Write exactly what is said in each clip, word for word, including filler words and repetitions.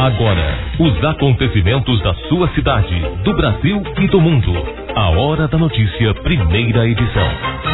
Agora, os acontecimentos da sua cidade, do Brasil e do mundo. A Hora da Notícia, primeira edição.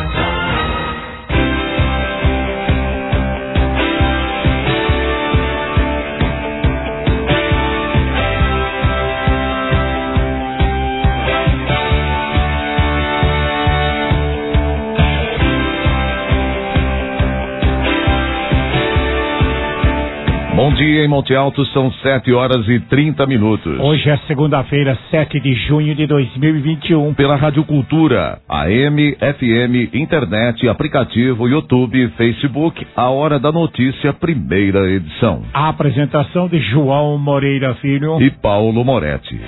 Bom dia em Monte Alto, são sete horas e trinta minutos. Hoje é segunda-feira, sete de junho de dois mil e vinte e um. Pela Rádio Cultura, A M, F M, internet, aplicativo, YouTube, Facebook, A Hora da Notícia, primeira edição. A apresentação de João Moreira Filho e Paulo Moretti.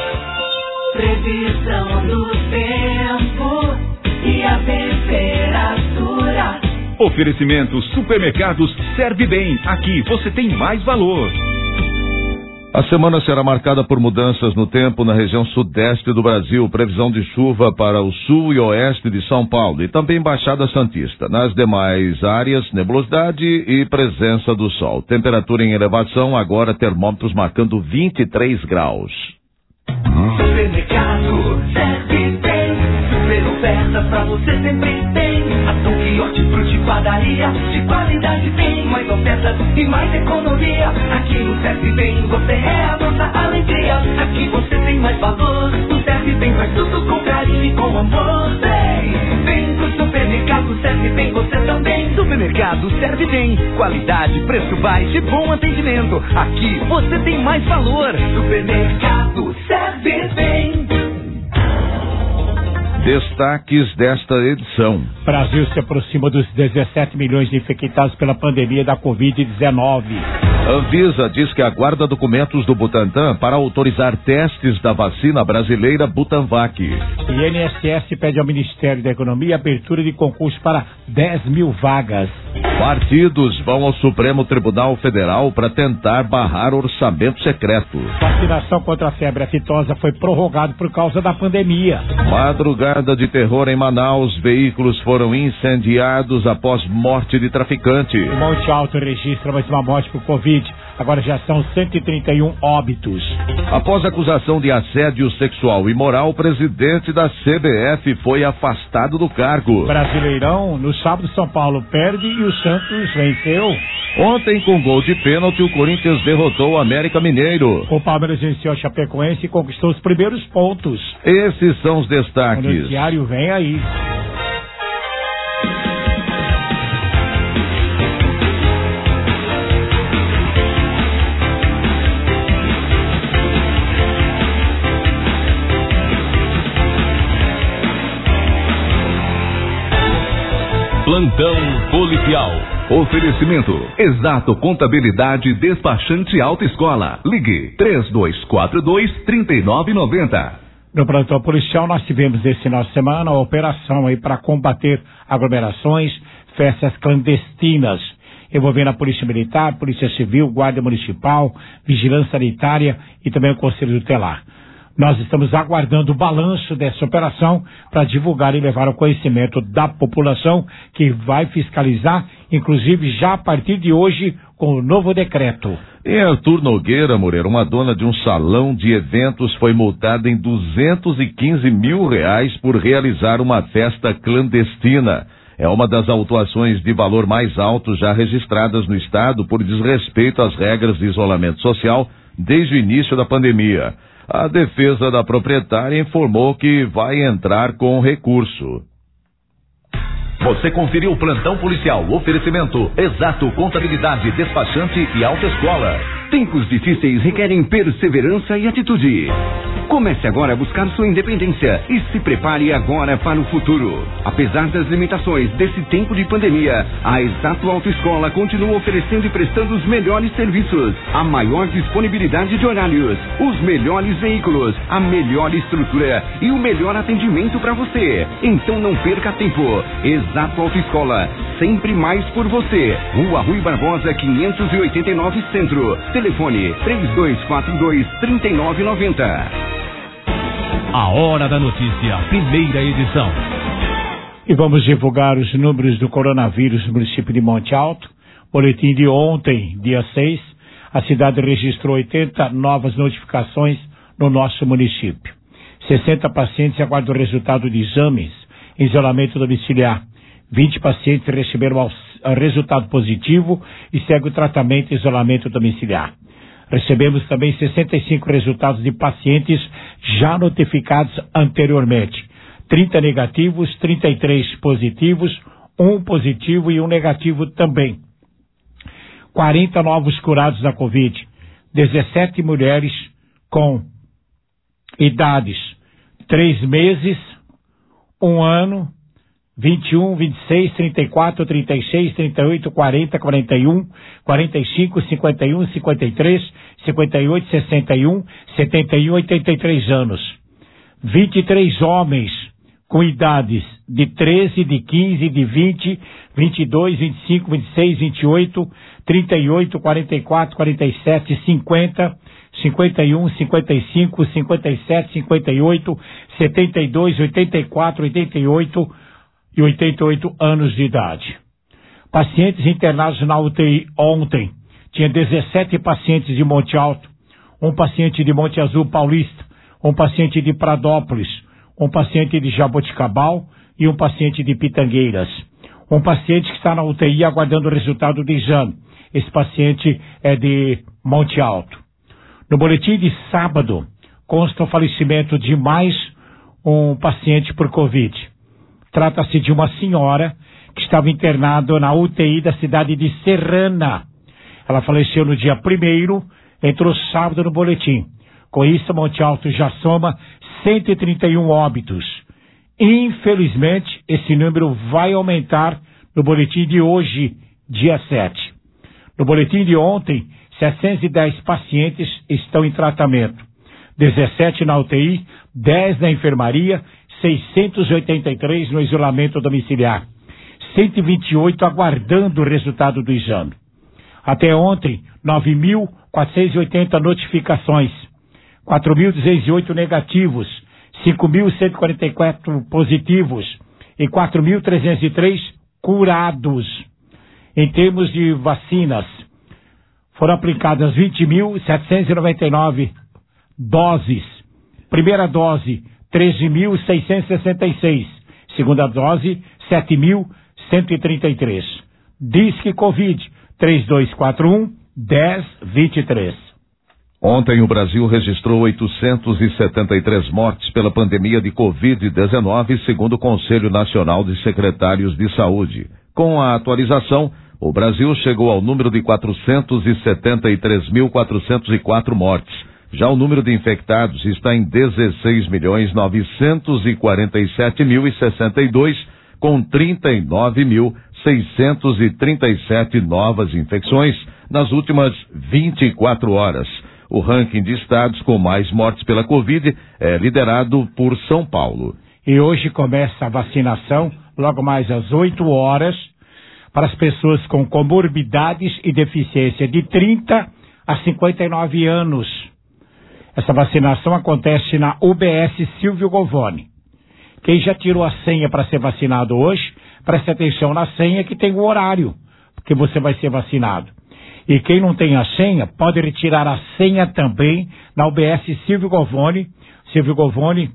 Previsão do tempo e a temperatura. Oferecimento Supermercados Serve Bem. Aqui você tem mais valor. A semana será marcada por mudanças no tempo na região sudeste do Brasil. Previsão de chuva para o sul e oeste de São Paulo e também Baixada Santista. Nas demais áreas, nebulosidade e presença do sol. Temperatura em elevação, agora termômetros marcando vinte e três graus. Supermercado Serve Bem. Super ofertas pra você sempre tem. Ação, quiosque, fruta, padaria, de qualidade tem mais ofertas e mais economia. Aqui no Serve Bem você é a nossa alegria. Aqui você tem mais valor. O Serve Bem faz tudo com carinho e com amor. Vem, vem pro supermercado Serve Bem, você também. Supermercado Serve Bem, qualidade, preço baixo e bom atendimento. Aqui você tem mais valor. Supermercado Serve Bem. Destaques desta edição. Brasil se aproxima dos dezessete milhões de infectados pela pandemia da covid dezenove. Anvisa diz que aguarda documentos do Butantan para autorizar testes da vacina brasileira Butanvac. I N S S pede ao Ministério da Economia abertura de concurso para dez mil vagas. Partidos vão ao Supremo Tribunal Federal para tentar barrar orçamento secreto. Vacinação contra a febre aftosa foi prorrogada por causa da pandemia. Madrugada de terror em Manaus, veículos foram incendiados após morte de traficante. O Monte Alto registra mais uma morte por Covid. Agora já são cento e trinta e um óbitos. Após acusação de assédio sexual e moral, o presidente da C B F foi afastado do cargo. Brasileirão, no sábado São Paulo perde e o Santos venceu. Ontem, com gol de pênalti, o Corinthians derrotou o América Mineiro. O Palmeiras venceu a Chapecoense e conquistou os primeiros pontos. Esses são os destaques. O noticiário vem aí. Plantão policial. Oferecimento Exato Contabilidade Despachante Autoescola. Ligue três dois quatro dois, três nove nove zero. No plantão policial nós tivemos esse final de semana a operação aí para combater aglomerações, festas clandestinas, envolvendo a Polícia Militar, Polícia Civil, Guarda Municipal, Vigilância Sanitária e também o Conselho Tutelar. Nós estamos aguardando o balanço dessa operação para divulgar e levar ao conhecimento da população, que vai fiscalizar, inclusive já a partir de hoje, com o novo decreto. Em Arthur Nogueira, Moreira, uma dona de um salão de eventos foi multada em duzentos e quinze mil reais por realizar uma festa clandestina. É uma das autuações de valor mais alto já registradas no estado por desrespeito às regras de isolamento social desde o início da pandemia. A defesa da proprietária informou que vai entrar com recurso. Você conferiu o plantão policial. Oferecimento Exato Contabilidade Despachante e Autoescola. Tempos difíceis requerem perseverança e atitude. Comece agora a buscar sua independência e se prepare agora para o futuro. Apesar das limitações desse tempo de pandemia, a Exato Autoescola continua oferecendo e prestando os melhores serviços, a maior disponibilidade de horários, os melhores veículos, a melhor estrutura e o melhor atendimento para você. Então não perca tempo. Exato Autoescola, sempre mais por você. Rua Rui Barbosa, quinhentos e oitenta e nove Centro. Telefone três dois quatro dois, três nove nove zero. A Hora da Notícia, primeira edição. E vamos divulgar os números do coronavírus no município de Monte Alto. Boletim de ontem, dia seis, A cidade registrou oitenta novas notificações no nosso município. sessenta pacientes aguardam o resultado de exames em isolamento domiciliar. vinte pacientes receberam o resultado positivo e segue o tratamento em isolamento domiciliar. Recebemos também sessenta e cinco resultados de pacientes já notificados anteriormente. trinta negativos, trinta e três positivos, um positivo e um negativo também. quarenta novos curados da Covid. dezessete mulheres com idades três meses, um ano, vinte e um, vinte e seis, trinta e quatro, trinta e seis, trinta e oito, quarenta, quarenta e um, quarenta e cinco, cinquenta e um, cinquenta e três, cinquenta e oito, sessenta e um, setenta e um, oitenta e três anos. vinte e três homens com idades de treze, de quinze, de vinte, vinte e dois, vinte e cinco, vinte e seis, vinte e oito, trinta e oito, quarenta e quatro, quarenta e sete, cinquenta, cinquenta e um, cinquenta e cinco, cinquenta e sete, cinquenta e oito, setenta e dois, oitenta e quatro, oitenta e oito e oitenta e oito anos de idade. Pacientes internados na U T I ontem. Tinha dezessete pacientes de Monte Alto, um paciente de Monte Azul Paulista, um paciente de Pradópolis, um paciente de Jaboticabal e um paciente de Pitangueiras. Um paciente que está na U T I aguardando o resultado do exame. Esse paciente é de Monte Alto. No boletim de sábado, consta o falecimento de mais um paciente por Covid. Trata-se de uma senhora que estava internada na U T I da cidade de Serrana. Ela faleceu no dia primeiro, entrou sábado no boletim. Com isso, Monte Alto já soma cento e trinta e um óbitos. Infelizmente, esse número vai aumentar no boletim de hoje, dia sete. No boletim de ontem, setecentos e dez pacientes estão em tratamento. dezessete na U T I, dez na enfermaria, seiscentos e oitenta e três no isolamento domiciliar. cento e vinte e oito aguardando o resultado do exame. Até ontem, nove mil quatrocentos e oitenta notificações, quatro mil duzentos e oito negativos, cinco mil cento e quarenta e quatro positivos e quatro mil trezentos e três curados. Em termos de vacinas, foram aplicadas vinte mil setecentos e noventa e nove doses. Primeira dose, treze mil seiscentos e sessenta e seis. Segunda dose, sete mil cento e trinta e três. Disque Covid, três dois quatro um, um zero dois três. Ontem o Brasil registrou oitocentos e setenta e três mortes pela pandemia de covid dezenove, segundo o Conselho Nacional de Secretários de Saúde. Com a atualização, o Brasil chegou ao número de quatrocentos e setenta e três mil quatrocentos e quatro mortes. Já o número de infectados está em dezesseis milhões novecentos e quarenta e sete mil e sessenta e dois, com trinta e nove mil seiscentos e trinta e sete novas infecções nas últimas vinte e quatro horas. O ranking de estados com mais mortes pela Covid é liderado por São Paulo. E hoje começa a vacinação, logo mais às oito horas, para as pessoas com comorbidades e deficiência de trinta a cinquenta e nove anos. Essa vacinação acontece na U B S Silvio Govoni. Quem já tirou a senha para ser vacinado hoje, preste atenção na senha que tem o horário, porque você vai ser vacinado. E quem não tem a senha, pode retirar a senha também na U B S Silvio Govoni. Silvio Govoni,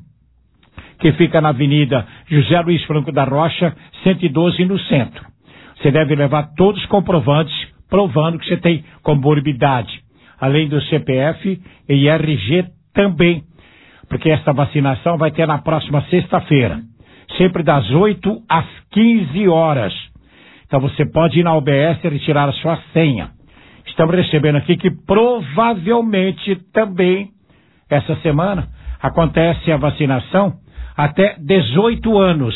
que fica na Avenida José Luiz Franco da Rocha, cento e doze, no centro. Você deve levar todos os comprovantes provando que você tem comorbidade, além do C P F e R G também, porque esta vacinação vai ter na próxima sexta-feira, sempre das oito às quinze horas. Então você pode ir na U B S e retirar a sua senha. Estamos recebendo aqui que provavelmente também essa semana acontece a vacinação até dezoito anos,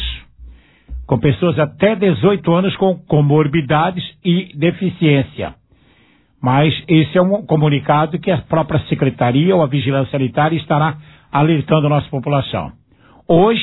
com pessoas até dezoito anos com comorbidades e deficiência. Mas esse é um comunicado que a própria Secretaria ou a Vigilância Sanitária estará alertando a nossa população. Hoje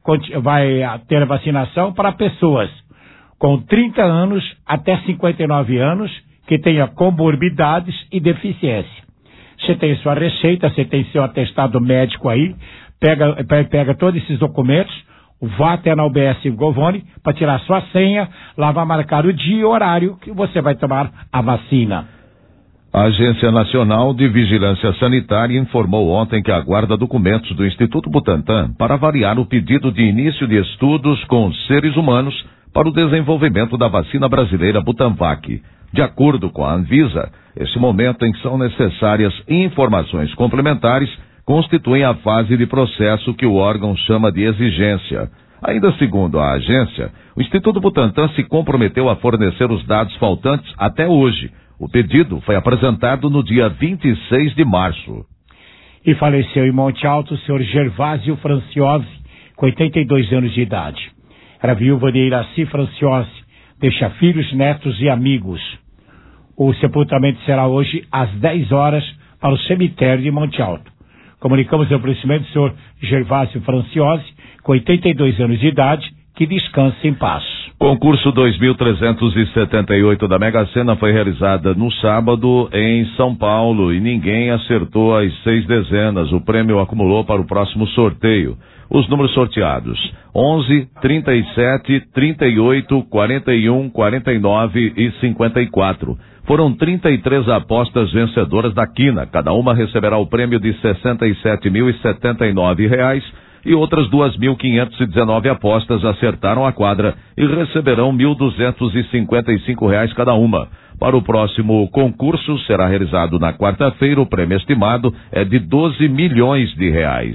vai ter a vacinação para pessoas com trinta anos até cinquenta e nove anos que tenha comorbidades e deficiência. Você tem sua receita, você tem seu atestado médico aí, pega, pega todos esses documentos, vá até na U B S Govoni para tirar sua senha, lá vai marcar o dia e o horário que você vai tomar a vacina. A Agência Nacional de Vigilância Sanitária informou ontem que aguarda documentos do Instituto Butantan para avaliar o pedido de início de estudos com seres humanos para o desenvolvimento da vacina brasileira Butanvac. De acordo com a Anvisa, esse momento em que são necessárias informações complementares constitui a fase de processo que o órgão chama de exigência. Ainda segundo a agência, o Instituto Butantan se comprometeu a fornecer os dados faltantes até hoje. O pedido foi apresentado no dia vinte e seis de março. E faleceu em Monte Alto o senhor Gervásio Franciose, com oitenta e dois anos de idade. Era viúva de Iraci Franciose, deixa filhos, netos e amigos. O sepultamento será hoje às dez horas para o cemitério de Monte Alto. Comunicamos o falecimento do senhor Gervásio Franciose, com oitenta e dois anos de idade, que descanse em paz. Concurso dois mil trezentos e setenta e oito da Mega Sena foi realizada no sábado em São Paulo e ninguém acertou as seis dezenas. O prêmio acumulou para o próximo sorteio. Os números sorteados: onze, trinta e sete, trinta e oito, quarenta e um, quarenta e nove e cinquenta e quatro. Foram trinta e três apostas vencedoras da quina. Cada uma receberá o prêmio de sessenta e sete mil e setenta e nove reais. E outras duas mil quinhentas e dezenove apostas acertaram a quadra e receberão mil duzentos e cinquenta e cinco reais cada uma. Para o próximo concurso, será realizado na quarta-feira. O prêmio estimado é de doze milhões de reais.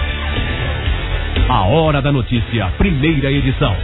A Hora da Notícia, primeira edição.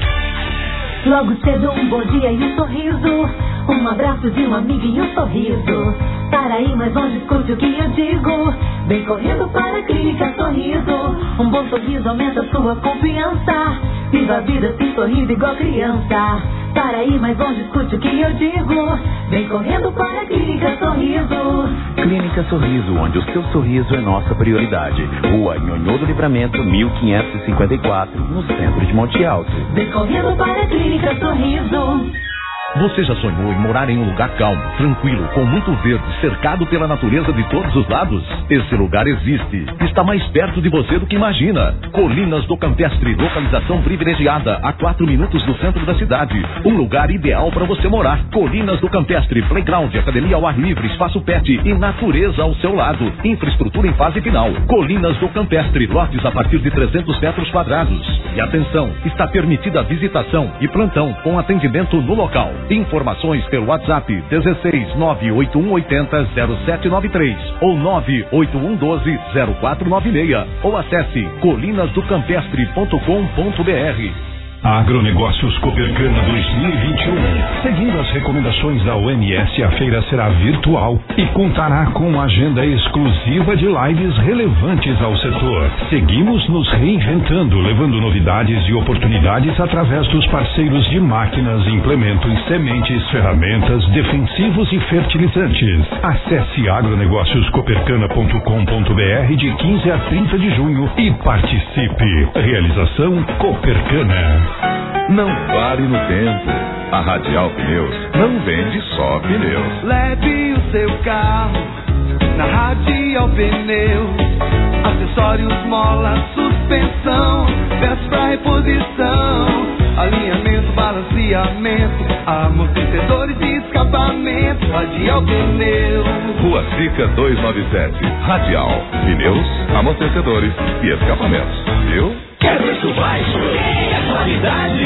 Logo cedo um bom dia e um sorriso, um abraço de um amigo e um sorriso. Para aí mais longe escute o que eu digo, vem correndo para a Clínica Sorriso. Um bom sorriso aumenta sua confiança, viva a vida assim sorrindo igual criança. Para aí mais longe escute o que eu digo, vem correndo para a Clínica Sorriso. Clínica Sorriso, onde o seu sorriso é nossa prioridade. Rua Nhonhô do Livramento, mil quinhentos e cinquenta e quatro, no centro de Monte Alto. Vem correndo para a Clínica Sorriso. Você já sonhou em morar em um lugar calmo, tranquilo, com muito verde, cercado pela natureza de todos os lados? Esse lugar existe. Está mais perto de você do que imagina. Colinas do Campestre, localização privilegiada, a quatro minutos do centro da cidade. Um lugar ideal para você morar. Colinas do Campestre, playground, academia ao ar livre, espaço pet e natureza ao seu lado. Infraestrutura em fase final. Colinas do Campestre, lotes a partir de trezentos metros quadrados. E atenção, está permitida a visitação e plantão com atendimento no local. Informações pelo WhatsApp dezesseis nove oito um oito zero zero sete nove três ou nove oito um um dois zero quatro nove seis ou acesse colinas do campestre ponto com ponto br. Agronegócios Copercana dois mil e vinte e um. Seguindo as recomendações da O M S, a feira será virtual e contará com agenda exclusiva de lives relevantes ao setor. Seguimos nos reinventando, levando novidades e oportunidades através dos parceiros de máquinas, implementos, sementes, ferramentas, defensivos e fertilizantes. Acesse agronegócios copercana ponto com ponto br de quinze a trinta de junho e participe. Realização Copercana. Não pare no tempo. A Radial Pneus não vende só pneus. Leve o seu carro na Radial Pneus. Acessórios, mola, suspensão, peças pra reposição, alinhamento, balanceamento, amortecedores e escapamento. Radial Pneus. Rua Sica duzentos e noventa e sete. Radial Pneus, amortecedores e escapamentos. Viu? Quer preço baixo? É qualidade.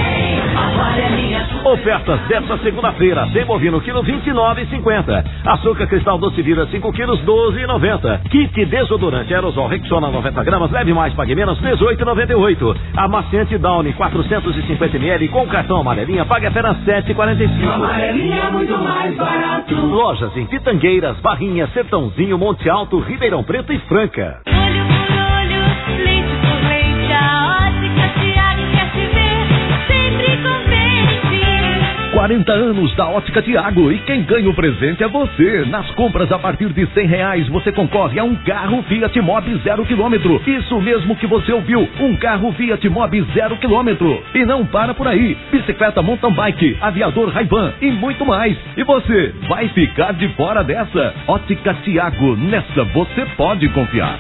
Ofertas desta segunda-feira. Tem bovino quilo vinte e nove e cinquenta. Açúcar cristal doce vida cinco quilos doze e noventa. Kit desodorante aerosol Rexona noventa gramas, leve mais, pague menos dezoito e noventa e oito. Amaciante Downy quatrocentos e cinquenta mililitros com cartão amarelinha, pague apenas sete e quarenta e cinco. Amarelinha é muito mais barato. Lojas em Pitangueiras, Barrinha, Sertãozinho, Monte Alto, Ribeirão Preto e Franca. Olho por olho, leite por leite, a Ótica Tiago quer te ver sempre contente. quarenta anos da Ótica Tiago e quem ganha o presente é você. Nas compras a partir de cem reais você concorre a um carro Fiat Mobi zero quilômetro. Isso mesmo que você ouviu, um carro Fiat Mobi zero quilômetro. E não para por aí, bicicleta mountain bike, aviador Ray-Ban e muito mais. E você vai ficar de fora dessa? Ótica Tiago, nessa você pode confiar.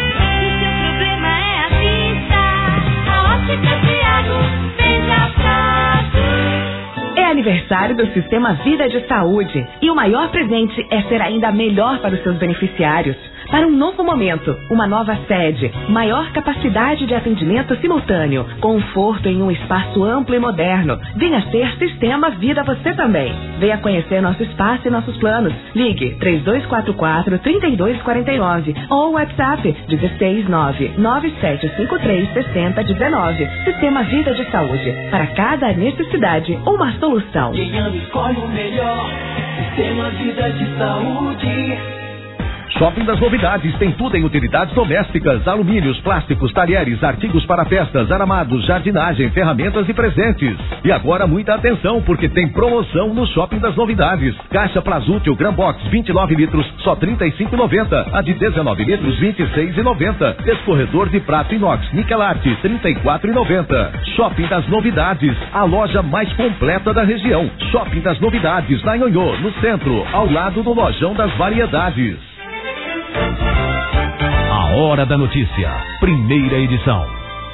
A Ótica Tiago, veja fácil. É aniversário aniversário do Sistema Vida de Saúde. E o maior presente é ser ainda melhor para os seus beneficiários. Para um novo momento, uma nova sede, maior capacidade de atendimento simultâneo, conforto em um espaço amplo e moderno. Venha ser Sistema Vida você também. Venha conhecer nosso espaço e nossos planos. Ligue três dois quatro quatro, três dois quatro nove ou WhatsApp dezesseis nove nove sete cinco três seis zero um nove. Sistema Vida de Saúde. Para cada necessidade, uma solução. Quem ama escolhe o melhor. Sistema Vida de Saúde. Shopping das Novidades tem tudo em utilidades domésticas, alumínios, plásticos, talheres, artigos para festas, aramados, jardinagem, ferramentas e presentes. E agora muita atenção, porque tem promoção no Shopping das Novidades. Caixa Plasútil Gran Box vinte e nove litros, só trinta e cinco reais e noventa centavos. A de dezenove litros, vinte e seis reais e noventa centavos. Escorredor de prato inox Nikelarte, trinta e quatro reais e noventa centavos. Shopping das Novidades, a loja mais completa da região. Shopping das Novidades, na Nhonhô, no centro, ao lado do Lojão das Variedades. A Hora da Notícia, primeira edição.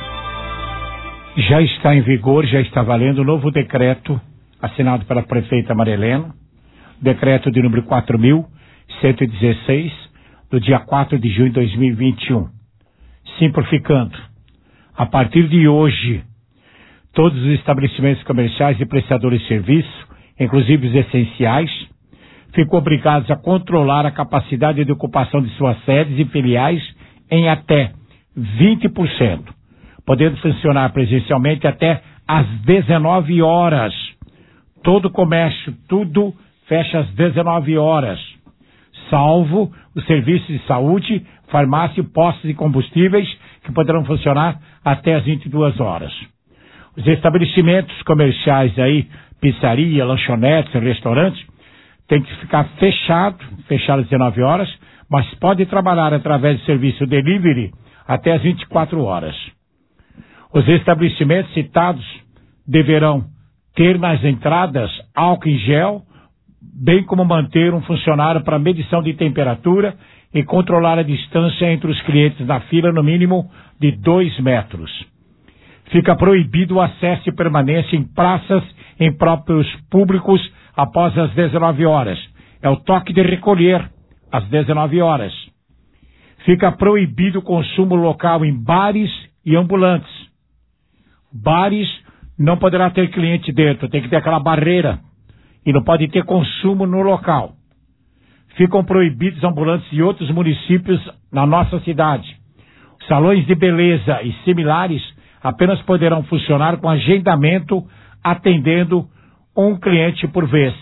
Já está em vigor, já está valendo o novo decreto assinado pela prefeita Marilena, decreto de número quatro mil cento e dezesseis, do dia quatro de junho de dois mil e vinte e um. Simplificando, a partir de hoje, todos os estabelecimentos comerciais e prestadores de serviço, inclusive os essenciais, ficam obrigados a controlar a capacidade de ocupação de suas sedes e filiais em até vinte por cento, podendo funcionar presencialmente até às dezenove horas. Todo o comércio, tudo fecha às dezenove horas, salvo os serviços de saúde, farmácia e postos de combustíveis, que poderão funcionar até às vinte e duas horas. Os estabelecimentos comerciais aí, pizzaria, lanchonetes, restaurantes, tem que ficar fechado, fechado às dezenove horas, mas pode trabalhar através do serviço delivery até às vinte e quatro horas. Os estabelecimentos citados deverão ter nas entradas álcool em gel, bem como manter um funcionário para medição de temperatura e controlar a distância entre os clientes na fila no mínimo de dois metros. Fica proibido o acesso e permanência em praças em próprios públicos após as dezenove horas. É o toque de recolher, às dezenove horas. Fica proibido o consumo local em bares e ambulantes. Bares não poderá ter cliente dentro, tem que ter aquela barreira. E não pode ter consumo no local. Ficam proibidos ambulantes de outros municípios na nossa cidade. Salões de beleza e similares apenas poderão funcionar com agendamento, atendendo um cliente por vez.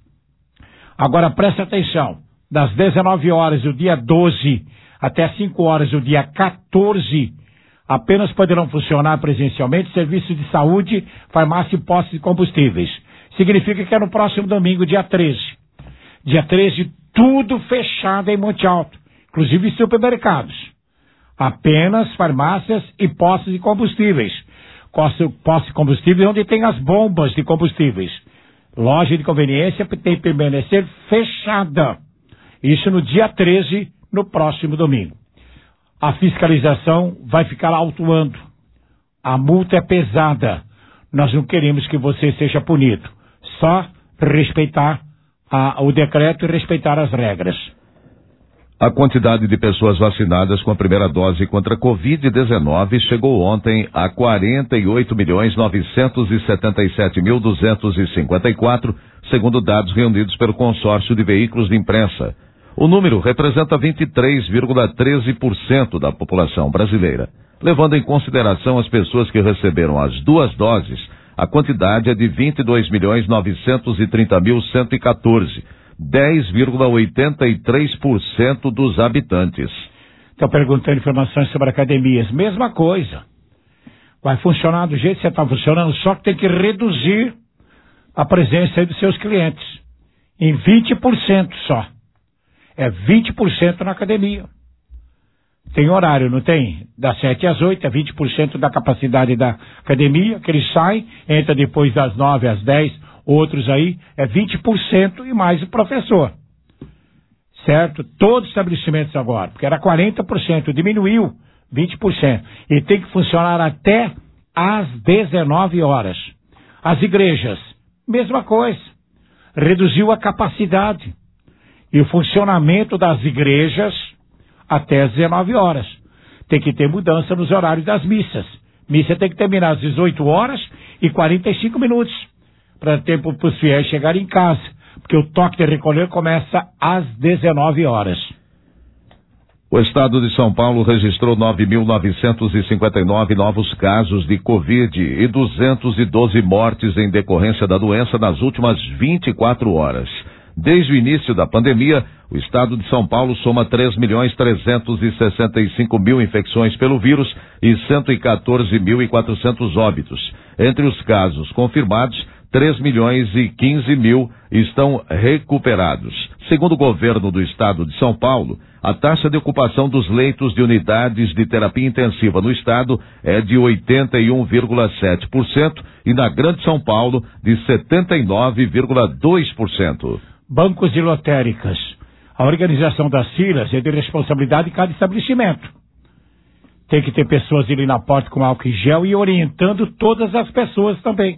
Agora preste atenção, das dezenove horas do dia doze até as cinco horas do dia quatorze, apenas poderão funcionar presencialmente serviços de saúde, farmácia e postos de combustíveis. Significa que é no próximo domingo, dia treze. Dia treze, tudo fechado em Monte Alto, inclusive supermercados. Apenas farmácias e postos de combustíveis. Postos de combustíveis onde tem as bombas de combustíveis. Loja de conveniência tem que permanecer fechada. Isso no dia treze, no próximo domingo. A fiscalização vai ficar autuando. A multa é pesada. Nós não queremos que você seja punido. Só respeitar a, o decreto e respeitar as regras. A quantidade de pessoas vacinadas com a primeira dose contra a covid dezenove chegou ontem a quarenta e oito milhões novecentos e setenta e sete mil duzentos e cinquenta e quatro, segundo dados reunidos pelo consórcio de veículos de imprensa. O número representa vinte e três vírgula treze por cento da população brasileira. Levando em consideração as pessoas que receberam as duas doses, a quantidade é de vinte e dois milhões novecentos e trinta mil cento e quatorze. dez vírgula oitenta e três por cento dos habitantes. Estão perguntando informações sobre academias. Mesma coisa. Vai funcionar do jeito que você está funcionando, só que tem que reduzir a presença aí dos seus clientes. Em vinte por cento só. É vinte por cento na academia. Tem horário, não tem? Das sete às oito, é vinte por cento da capacidade da academia, que eles saem, entra depois das nove às dez. Outros aí é vinte por cento e mais o professor. Certo? Todos os estabelecimentos agora, porque era quarenta por cento, diminuiu vinte por cento. E tem que funcionar até às dezenove horas. As igrejas, mesma coisa. Reduziu a capacidade e o funcionamento das igrejas até às dezenove horas. Tem que ter mudança nos horários das missas. Missa tem que terminar às dezoito horas e quarenta e cinco minutos, para tempo para os fiéis chegarem em casa, porque o toque de recolher começa às dezenove horas. O estado de São Paulo registrou nove mil novecentos e cinquenta e nove novos casos de Covid e duzentas e doze mortes em decorrência da doença nas últimas vinte e quatro horas. Desde o início da pandemia, o estado de São Paulo soma três milhões trezentos e sessenta e cinco mil infecções pelo vírus e cento e quatorze mil e quatrocentos óbitos. Entre os casos confirmados, três milhões e quinze mil estão recuperados. Segundo o governo do estado de São Paulo, a taxa de ocupação dos leitos de unidades de terapia intensiva no estado é de oitenta e um vírgula sete por cento e na Grande São Paulo de setenta e nove vírgula dois por cento. Bancos e lotéricas. A organização das filas é de responsabilidade de cada estabelecimento. Tem que ter pessoas ali na porta com álcool em gel e orientando todas as pessoas também.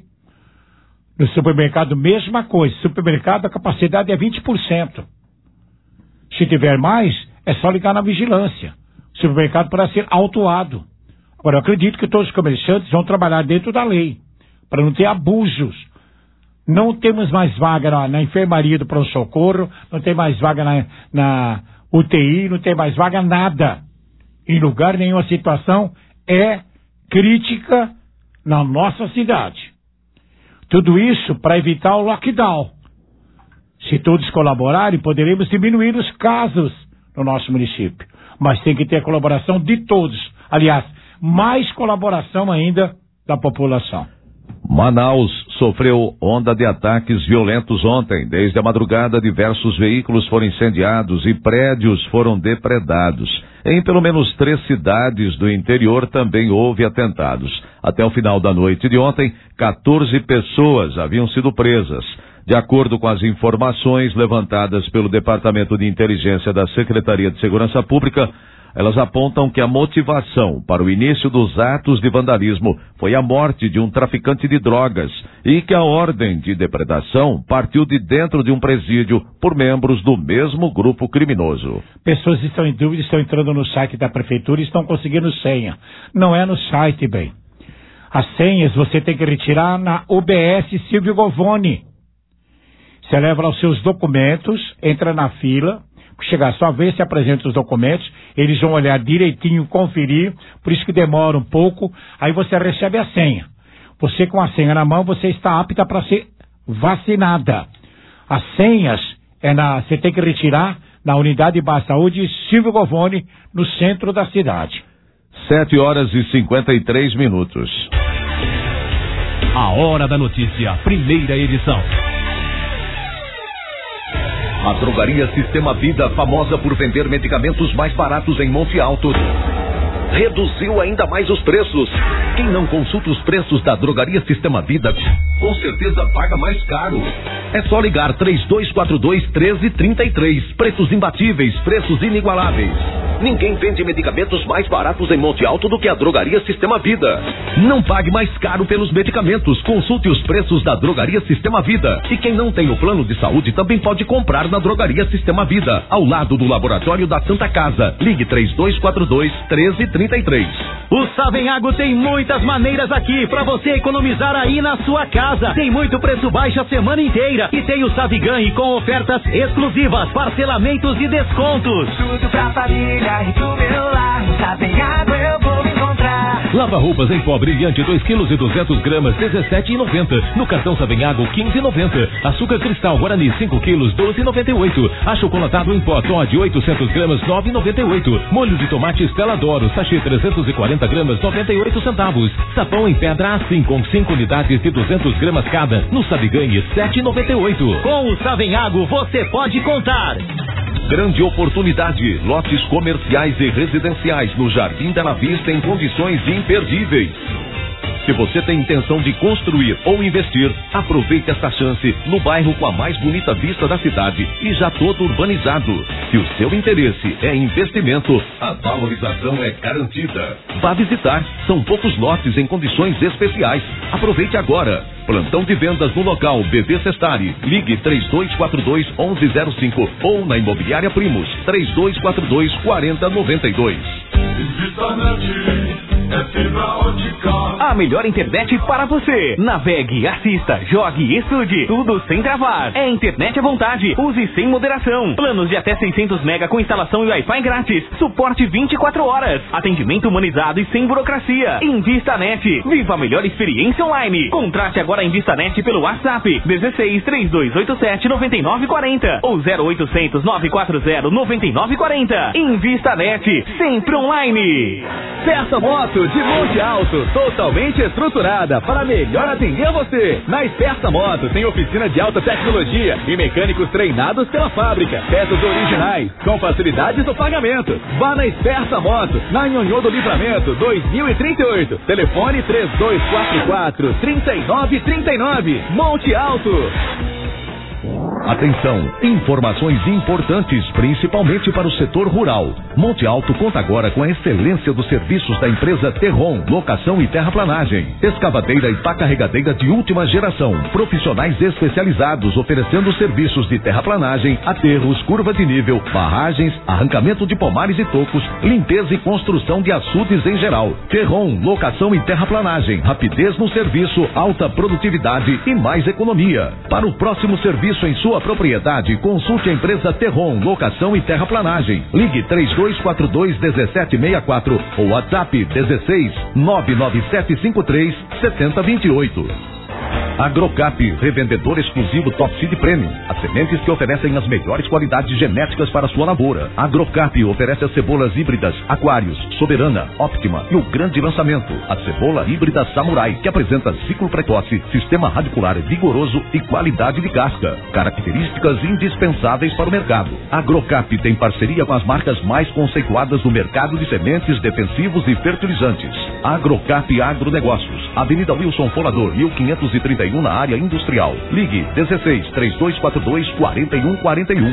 No supermercado, mesma coisa. Supermercado, a capacidade é vinte por cento. Se tiver mais, é só ligar na vigilância. O supermercado para ser autuado. Agora, eu acredito que todos os comerciantes vão trabalhar dentro da lei, para não ter abusos. Não temos mais vaga na, na enfermaria do pronto-socorro, não tem mais vaga na, na U T I, não tem mais vaga nada. Em lugar nenhum a situação é crítica na nossa cidade. Tudo isso para evitar o lockdown. Se todos colaborarem, poderemos diminuir os casos no nosso município. Mas tem que ter a colaboração de todos. Aliás, mais colaboração ainda da população. Manaus sofreu onda de ataques violentos ontem. Desde a madrugada, diversos veículos foram incendiados e prédios foram depredados. Em pelo menos três cidades do interior também houve atentados. Até o final da noite de ontem, quatorze pessoas haviam sido presas. De acordo com as informações levantadas pelo Departamento de Inteligência da Secretaria de Segurança Pública, elas apontam que a motivação para o início dos atos de vandalismo foi a morte de um traficante de drogas e que a ordem de depredação partiu de dentro de um presídio por membros do mesmo grupo criminoso. Pessoas estão em dúvida, estão entrando no site da prefeitura e estão conseguindo senha. Não é no site, bem. As senhas você tem que retirar na U B S Silvio Govoni. Você leva lá os seus documentos, entra na fila, chegar a sua vez, se apresenta os documentos, eles vão olhar direitinho, conferir, por isso que demora um pouco, aí você recebe a senha. Você com a senha na mão, você está apta para ser vacinada. As senhas, é na, você tem que retirar na unidade de baixa saúde Silvio Govoni, no centro da cidade. Sete horas e cinquenta e três minutos. A Hora da Notícia, primeira edição. A Drogaria Sistema Vida, famosa por vender medicamentos mais baratos em Monte Alto, reduziu ainda mais os preços. Quem não consulta os preços da Drogaria Sistema Vida, com certeza paga mais caro. É só ligar três dois quatro dois, um três três três. Preços imbatíveis, preços inigualáveis. Ninguém vende medicamentos mais baratos em Monte Alto do que a Drogaria Sistema Vida. Não pague mais caro pelos medicamentos. Consulte os preços da Drogaria Sistema Vida. E quem não tem o plano de saúde também pode comprar na Drogaria Sistema Vida, ao lado do laboratório da Santa Casa. Ligue três dois quatro dois, um três três três. O Savenhago tem muitas maneiras aqui para você economizar aí na sua casa. Tem muito preço baixo a semana inteira. E tem o Saviganhe com ofertas exclusivas, parcelamentos e descontos. Tudo pra família e pro meu lar. Savenhago eu vou me encontrar. Lava roupas em pó brilhante dois quilos e duzentos gramas, dezessete reais e noventa centavos. No cartão Savenhago, quinze reais e noventa centavos. Açúcar cristal Guarani cinco quilos, doze reais e noventa e oito centavos. Achocolatado em pó Todd oitocentos gramas, nove reais e noventa e oito centavos. Molho de tomate Stella D'Oro, sachê trezentos e quarenta gramas, noventa e oito centavos. Sapão em pedra assim com cinco unidades de duzentos gramas cada. No Saviganhe, sete reais e noventa e oito centavos. Com o Savenhago você pode contar. Grande oportunidade, lotes comerciais e residenciais no Jardim Bela Vista em condições imperdíveis. Se você tem intenção de construir ou investir, aproveite esta chance no bairro com a mais bonita vista da cidade e já todo urbanizado. Se o seu interesse é investimento, a valorização é garantida. Vá visitar, são poucos lotes em condições especiais. Aproveite agora. Plantão de vendas no local B V Sestari. Ligue três dois quatro dois, onze zero cinco ou na Imobiliária Primos três dois quatro dois, quatro zero nove dois. É fibra ótica. A melhor internet para você. Navegue, assista, jogue e estude. Tudo sem travar. É internet à vontade. Use sem moderação. Planos de até seiscentos mega com instalação e Wi-Fi grátis. Suporte vinte e quatro horas. Atendimento humanizado e sem burocracia. InvistaNet. Viva a melhor experiência online. Contrate agora a InvistaNet pelo WhatsApp dezesseis, três dois oito sete, nove nove quatro zero ou zero oitocentos, nove quatro zero, nove nove quatro zero. InvistaNet. Sempre online. Peça moto de Monte Alto, totalmente estruturada para melhor atender você. Na Esperta Moto tem oficina de alta tecnologia e mecânicos treinados pela fábrica. Peças originais, com facilidades no pagamento. Vá na Esperta Moto, na Nhonhô do Livramento, dois mil e trinta e oito. Telefone três dois quatro quatro, três nove três nove. Monte Alto. Atenção, informações importantes, principalmente para o setor rural. Monte Alto conta agora com a excelência dos serviços da empresa Terron, locação e terraplanagem, escavadeira e pá carregadeira de última geração, profissionais especializados oferecendo serviços de terraplanagem, aterros, curva de nível, barragens, arrancamento de pomares e tocos, limpeza e construção de açudes em geral. Terron, locação e terraplanagem, rapidez no serviço, alta produtividade e mais economia. Para o próximo serviço em sua propriedade, consulte a empresa Terron, locação e terraplanagem. Ligue três dois quatro dois, um sete seis quatro ou WhatsApp dezesseis, nove nove sete cinco três, sete zero dois oito. Agrocap, revendedor exclusivo Top Seed Premium. As sementes que oferecem as melhores qualidades genéticas para sua lavoura. Agrocap oferece as cebolas híbridas Aquários, Soberana, Optima e o grande lançamento, a cebola híbrida Samurai, que apresenta ciclo precoce, sistema radicular vigoroso e qualidade de casca. Características indispensáveis para o mercado. Agrocap tem parceria com as marcas mais conceituadas do mercado de sementes, defensivos e fertilizantes. Agrocap Agronegócios, Avenida Wilson Folador, mil quinhentos e trinta e um na área industrial. Ligue dezesseis, três dois quatro dois, quatro um quatro um.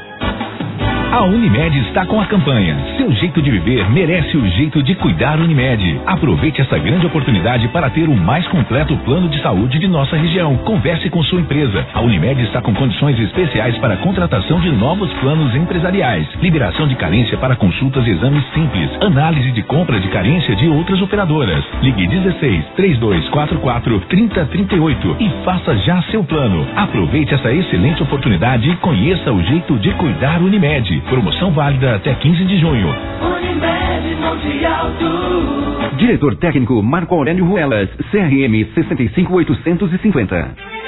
A Unimed está com a campanha Seu jeito de viver merece o jeito de cuidar Unimed. Aproveite essa grande oportunidade para ter o mais completo plano de saúde de nossa região. Converse com sua empresa. A Unimed está com condições especiais para a contratação de novos planos empresariais. Liberação de carência para consultas e exames simples. Análise de compra de carência de outras operadoras. Ligue dezesseis, três dois quatro quatro, trinta, trinta e oito e faça já seu plano. Aproveite essa excelente oportunidade e conheça o jeito de cuidar Unimed. Promoção válida até quinze de junho. Unimed Monte Alto. Diretor técnico Marco Aurélio Ruelas, C R M sessenta e cinco, oitocentos e cinquenta.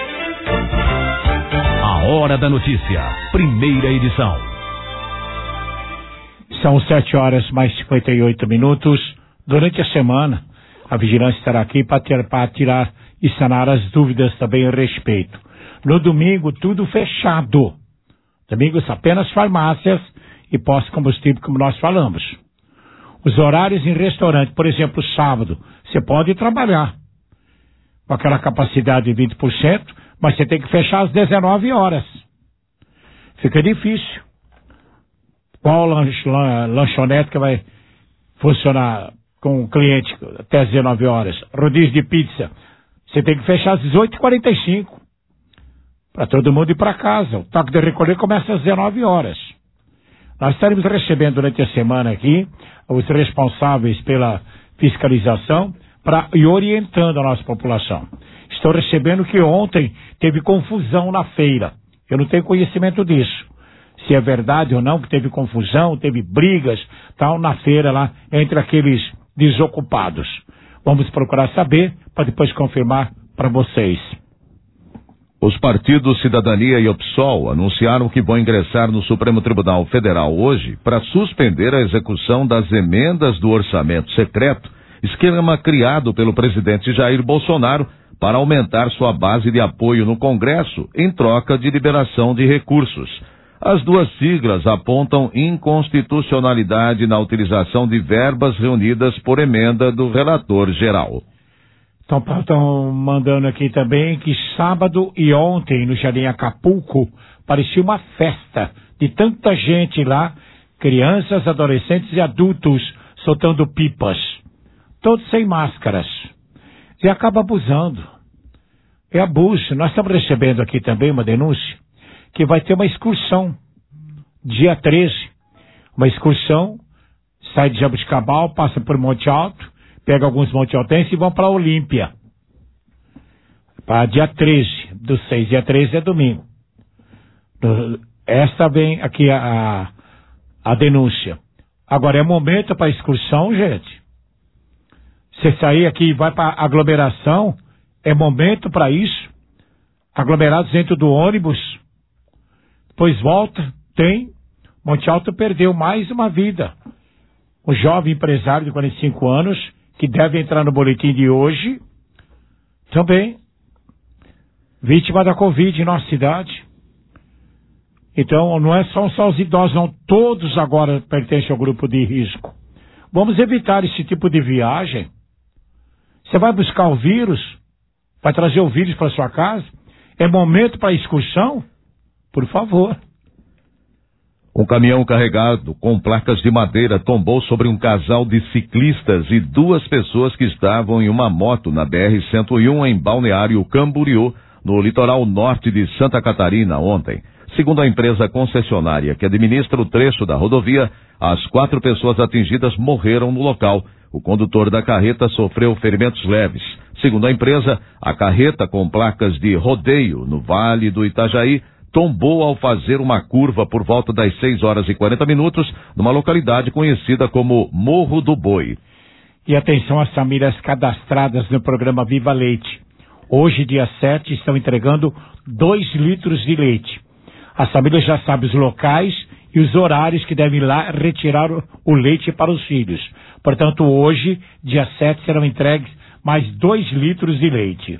A Hora da Notícia, primeira edição. São sete horas mais cinquenta e oito minutos. Durante a semana, a vigilância estará aqui para tirar e sanar as dúvidas também a respeito. No domingo, tudo fechado. Domingo, apenas farmácias e postos de combustível, como nós falamos. Os horários em restaurante, por exemplo, sábado, você pode trabalhar com aquela capacidade de vinte por cento, mas você tem que fechar às dezenove horas. Fica difícil. Qual lanch, lan, lanchonete que vai funcionar com o cliente até às dezenove horas? Rodízio de pizza. Você tem que fechar às dezoito e quarenta e cinco. Para todo mundo ir para casa. O toque de recolher começa às dezenove horas. Nós estaremos recebendo durante a semana aqui os responsáveis pela fiscalização pra, e orientando a nossa população. Estou recebendo que ontem teve confusão na feira. Eu não tenho conhecimento disso. Se é verdade ou não, que teve confusão, teve brigas, tal, na feira lá, entre aqueles desocupados. Vamos procurar saber, para depois confirmar para vocês. Os partidos Cidadania e PSOL anunciaram que vão ingressar no Supremo Tribunal Federal hoje para suspender a execução das emendas do orçamento secreto, esquema criado pelo presidente Jair Bolsonaro para aumentar sua base de apoio no Congresso em troca de liberação de recursos. As duas siglas apontam inconstitucionalidade na utilização de verbas reunidas por emenda do relator geral. Estão mandando aqui também que sábado e ontem no Jardim Acapulco parecia uma festa de tanta gente lá, crianças, adolescentes e adultos soltando pipas, todos sem máscaras. E acaba abusando. É abuso. Nós estamos recebendo aqui também uma denúncia que vai ter uma excursão dia treze. Uma excursão, sai de Jabuticabal, passa por Monte Alto, pega alguns Monte Altenses e vão para Olímpia. Para dia treze do seis. Dia treze é domingo. Esta vem aqui a, a denúncia. Agora é momento para excursão, gente. Você sair aqui e vai para aglomeração, é momento para isso. Aglomerados dentro do ônibus. Depois volta, tem. Monte Alto perdeu mais uma vida. O jovem empresário de quarenta e cinco anos, que deve entrar no boletim de hoje, também vítima da Covid em nossa cidade. Então, não é só, só os idosos, não. Todos agora pertencem ao grupo de risco. Vamos evitar esse tipo de viagem. Você vai buscar o vírus, vai trazer o vírus para sua casa? É momento para excursão? Por favor. Um caminhão carregado com placas de madeira tombou sobre um casal de ciclistas e duas pessoas que estavam em uma moto na B R cento e um em Balneário Camboriú, no litoral norte de Santa Catarina, ontem. Segundo a empresa concessionária que administra o trecho da rodovia, as quatro pessoas atingidas morreram no local. O condutor da carreta sofreu ferimentos leves. Segundo a empresa, a carreta com placas de rodeio no Vale do Itajaí tombou ao fazer uma curva por volta das seis horas e quarenta minutos, numa localidade conhecida como Morro do Boi. E atenção às famílias cadastradas no programa Viva Leite. Hoje, dia sete, estão entregando dois litros de leite. As famílias já sabem os locais e os horários que devem ir lá retirar o leite para os filhos. Portanto, hoje, dia sete, serão entregues mais dois litros de leite.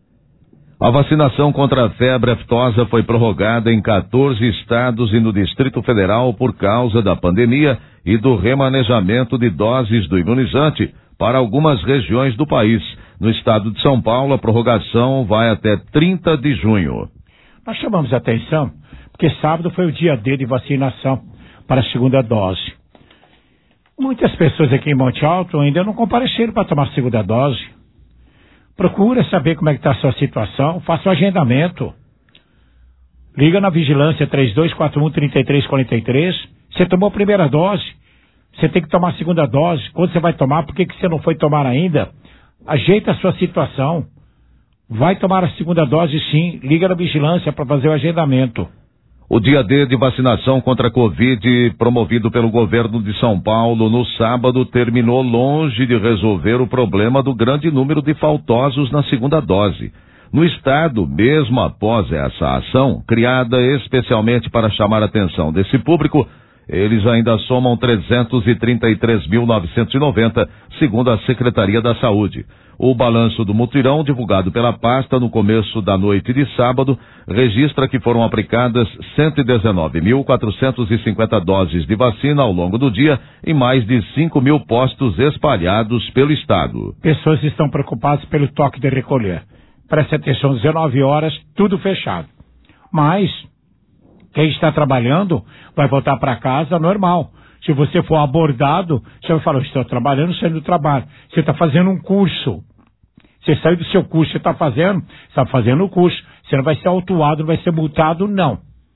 A vacinação contra a febre aftosa foi prorrogada em quatorze estados e no Distrito Federal por causa da pandemia e do remanejamento de doses do imunizante para algumas regiões do país. No estado de São Paulo, a prorrogação vai até trinta de junho. Nós chamamos a atenção porque sábado foi o dia D de vacinação para a segunda dose. Muitas pessoas aqui em Monte Alto ainda não compareceram para tomar a segunda dose. Procura saber como é que está a sua situação, faça o agendamento. Liga na vigilância três dois quatro um, três três quatro três. Você tomou a primeira dose, você tem que tomar a segunda dose. Quando você vai tomar, por que que você não foi tomar ainda? Ajeita a sua situação. Vai tomar a segunda dose sim, liga na vigilância para fazer o agendamento. O dia D de vacinação contra a Covid, promovido pelo governo de São Paulo no sábado, terminou longe de resolver o problema do grande número de faltosos na segunda dose. No estado, mesmo após essa ação, criada especialmente para chamar a atenção desse público, eles ainda somam trezentos e trinta e três mil novecentos e noventa, segundo a Secretaria da Saúde. O balanço do mutirão, divulgado pela pasta no começo da noite de sábado, registra que foram aplicadas cento e dezenove mil quatrocentas e cinquenta doses de vacina ao longo do dia em mais de cinco mil postos espalhados pelo estado. Pessoas estão preocupadas pelo toque de recolher. Preste atenção, dezenove horas, tudo fechado. Mas quem está trabalhando vai voltar para casa normal. Se você for abordado, você vai falar, estou trabalhando, saindo do trabalho. Você está fazendo um curso. Você saiu do seu curso, você está fazendo, está fazendo o curso. Você não vai ser autuado, não vai ser multado, não.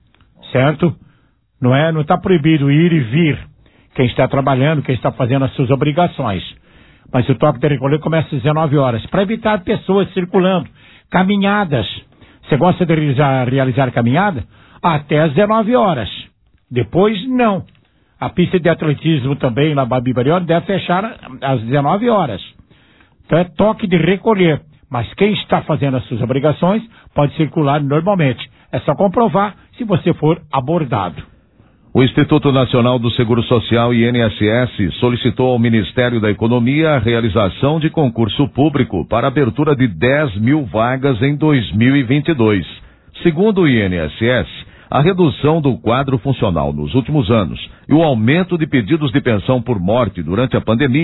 Certo? Não é, não está proibido ir e vir. Quem está trabalhando, quem está fazendo as suas obrigações. Mas o toque de recolher começa às dezenove horas. Para evitar pessoas circulando. Caminhadas. Você gosta de realizar, realizar caminhada? Até às dezenove horas. Depois, não. A pista de atletismo também, na Babi Barione, deve fechar às dezenove horas. Então é toque de recolher. Mas quem está fazendo as suas obrigações pode circular normalmente. É só comprovar se você for abordado. O Instituto Nacional do Seguro Social, I N S S, solicitou ao Ministério da Economia a realização de concurso público para abertura de dez mil vagas em dois mil e vinte e dois. Segundo o I N S S, a redução do quadro funcional nos últimos anos e o aumento de pedidos de pensão por morte durante a pandemia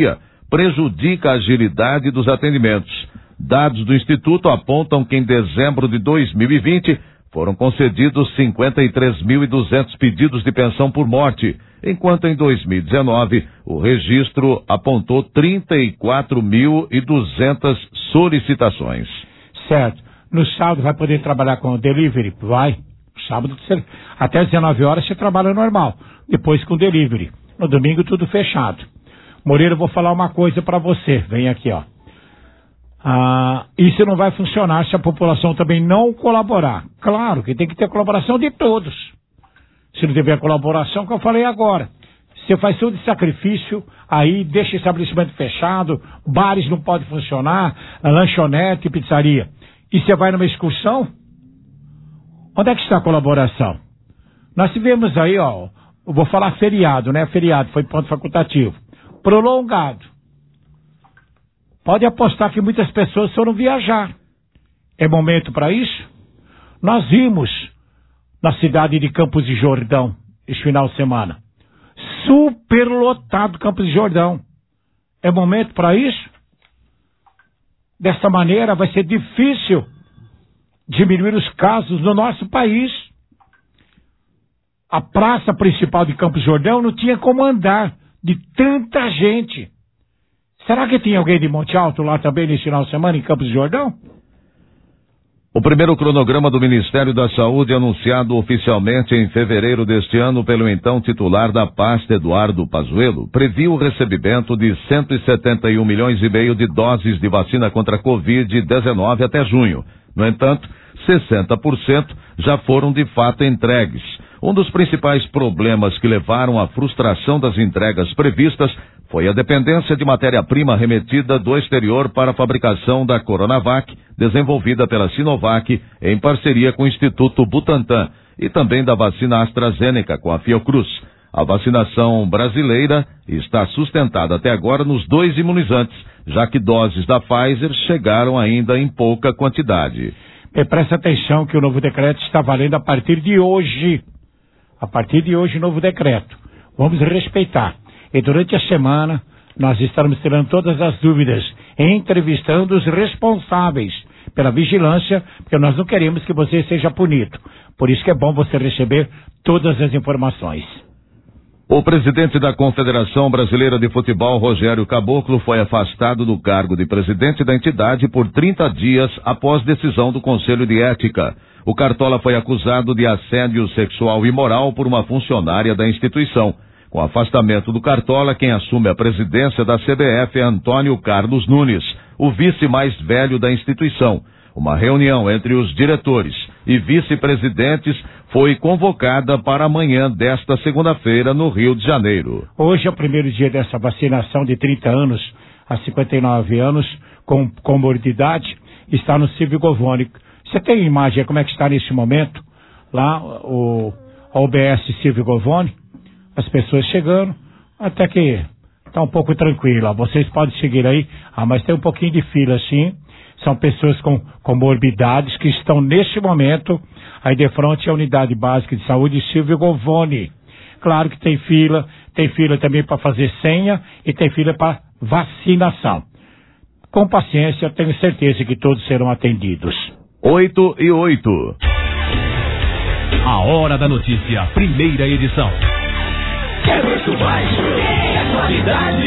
prejudica a agilidade dos atendimentos. Dados do Instituto apontam que em dezembro de dois mil e vinte foram concedidos cinquenta e três mil e duzentos pedidos de pensão por morte, enquanto em dois mil e dezenove o registro apontou trinta e quatro mil e duzentas solicitações. Certo. No sábado vai poder trabalhar com o delivery? Vai. Sábado até dezenove horas você trabalha normal. Depois com delivery. No domingo tudo fechado. Moreira, eu vou falar uma coisa para você. Vem aqui, ó. Ah, isso não vai funcionar se a população também não colaborar. Claro que tem que ter colaboração de todos. Se não tiver colaboração, que eu falei agora. Você faz tudo de sacrifício, aí deixa estabelecimento fechado, bares não podem funcionar, lanchonete, pizzaria. E você vai numa excursão? Onde é que está a colaboração? Nós tivemos aí, ó, eu vou falar feriado, né? Feriado, foi ponto facultativo. Prolongado. Pode apostar que muitas pessoas foram viajar. É momento para isso? Nós vimos na cidade de Campos de Jordão, esse final de semana. Superlotado Campos de Jordão. É momento para isso? Dessa maneira vai ser difícil diminuir os casos no nosso país. A praça principal de Campos de Jordão não tinha como andar de tanta gente. Será que tinha alguém de Monte Alto lá também nesse final de semana em Campos de Jordão? O primeiro cronograma do Ministério da Saúde, anunciado oficialmente em fevereiro deste ano pelo então titular da pasta, Eduardo Pazuello, previu o recebimento de cento e setenta e um milhões e meio de doses de vacina contra a covid dezenove até junho. No entanto, sessenta por cento já foram de fato entregues. Um dos principais problemas que levaram à frustração das entregas previstas foi a dependência de matéria-prima remetida do exterior para a fabricação da Coronavac, desenvolvida pela Sinovac em parceria com o Instituto Butantan, e também da vacina AstraZeneca com a Fiocruz. A vacinação brasileira está sustentada até agora nos dois imunizantes, já que doses da Pfizer chegaram ainda em pouca quantidade. E presta atenção que o novo decreto está valendo a partir de hoje. A partir de hoje, o novo decreto. Vamos respeitar. E durante a semana, nós estaremos tirando todas as dúvidas, entrevistando os responsáveis pela vigilância, porque nós não queremos que você seja punido. Por isso que é bom você receber todas as informações. O presidente da Confederação Brasileira de Futebol, Rogério Caboclo, foi afastado do cargo de presidente da entidade por trinta dias após decisão do Conselho de Ética. O Cartola foi acusado de assédio sexual e moral por uma funcionária da instituição. Com o afastamento do Cartola, quem assume a presidência da C B F é Antônio Carlos Nunes, o vice mais velho da instituição. Uma reunião entre os diretores e vice-presidentes foi convocada para amanhã desta segunda-feira no Rio de Janeiro. Hoje é o primeiro dia dessa vacinação de trinta anos a cinquenta e nove anos com comorbidade, está no Silvio Govone. Você tem imagem como é que está nesse momento? Lá o a O B S Silvio Govone, as pessoas chegando, até que está um pouco tranquilo. Vocês podem seguir aí, ah, mas tem um pouquinho de fila sim. São pessoas com comorbidades que estão neste momento aí de frente à Unidade Básica de Saúde Silvio Govone. Claro que tem fila, tem fila também para fazer senha e tem fila para vacinação. Com paciência, tenho certeza que todos serão atendidos. Oito e oito. A Hora da Notícia, primeira edição. É preço baixo, é qualidade.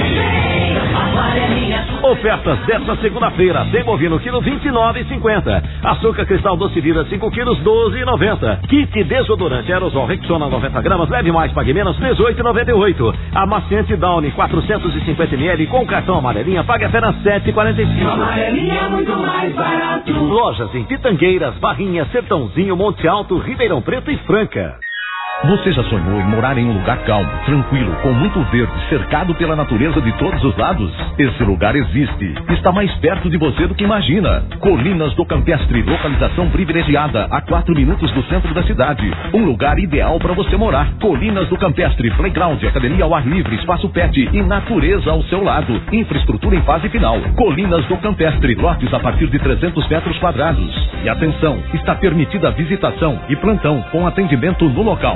Ofertas desta segunda-feira. Tem bovino quilo vinte e nove e cinquenta. Açúcar cristal doce vida cinco quilos doze e noventa. Kit desodorante aerosol Rexona noventa gramas, leve mais, pague menos dezoito e noventa e oito. Amaciante Downy quatrocentos e cinquenta mililitros com cartão amarelinha, pague apenas sete e quarenta e cinco. Amarelinha é muito mais barato. Lojas em Pitangueiras, Barrinha, Sertãozinho, Monte Alto, Ribeirão Preto e Franca. Você já sonhou em morar em um lugar calmo, tranquilo, com muito verde, cercado pela natureza de todos os lados? Esse lugar existe. Está mais perto de você do que imagina. Colinas do Campestre, localização privilegiada, a quatro minutos do centro da cidade. Um lugar ideal para você morar. Colinas do Campestre, playground, academia ao ar livre, espaço pet e natureza ao seu lado. Infraestrutura em fase final. Colinas do Campestre, lotes a partir de trezentos metros quadrados. E atenção, está permitida a visitação e plantão com atendimento no local.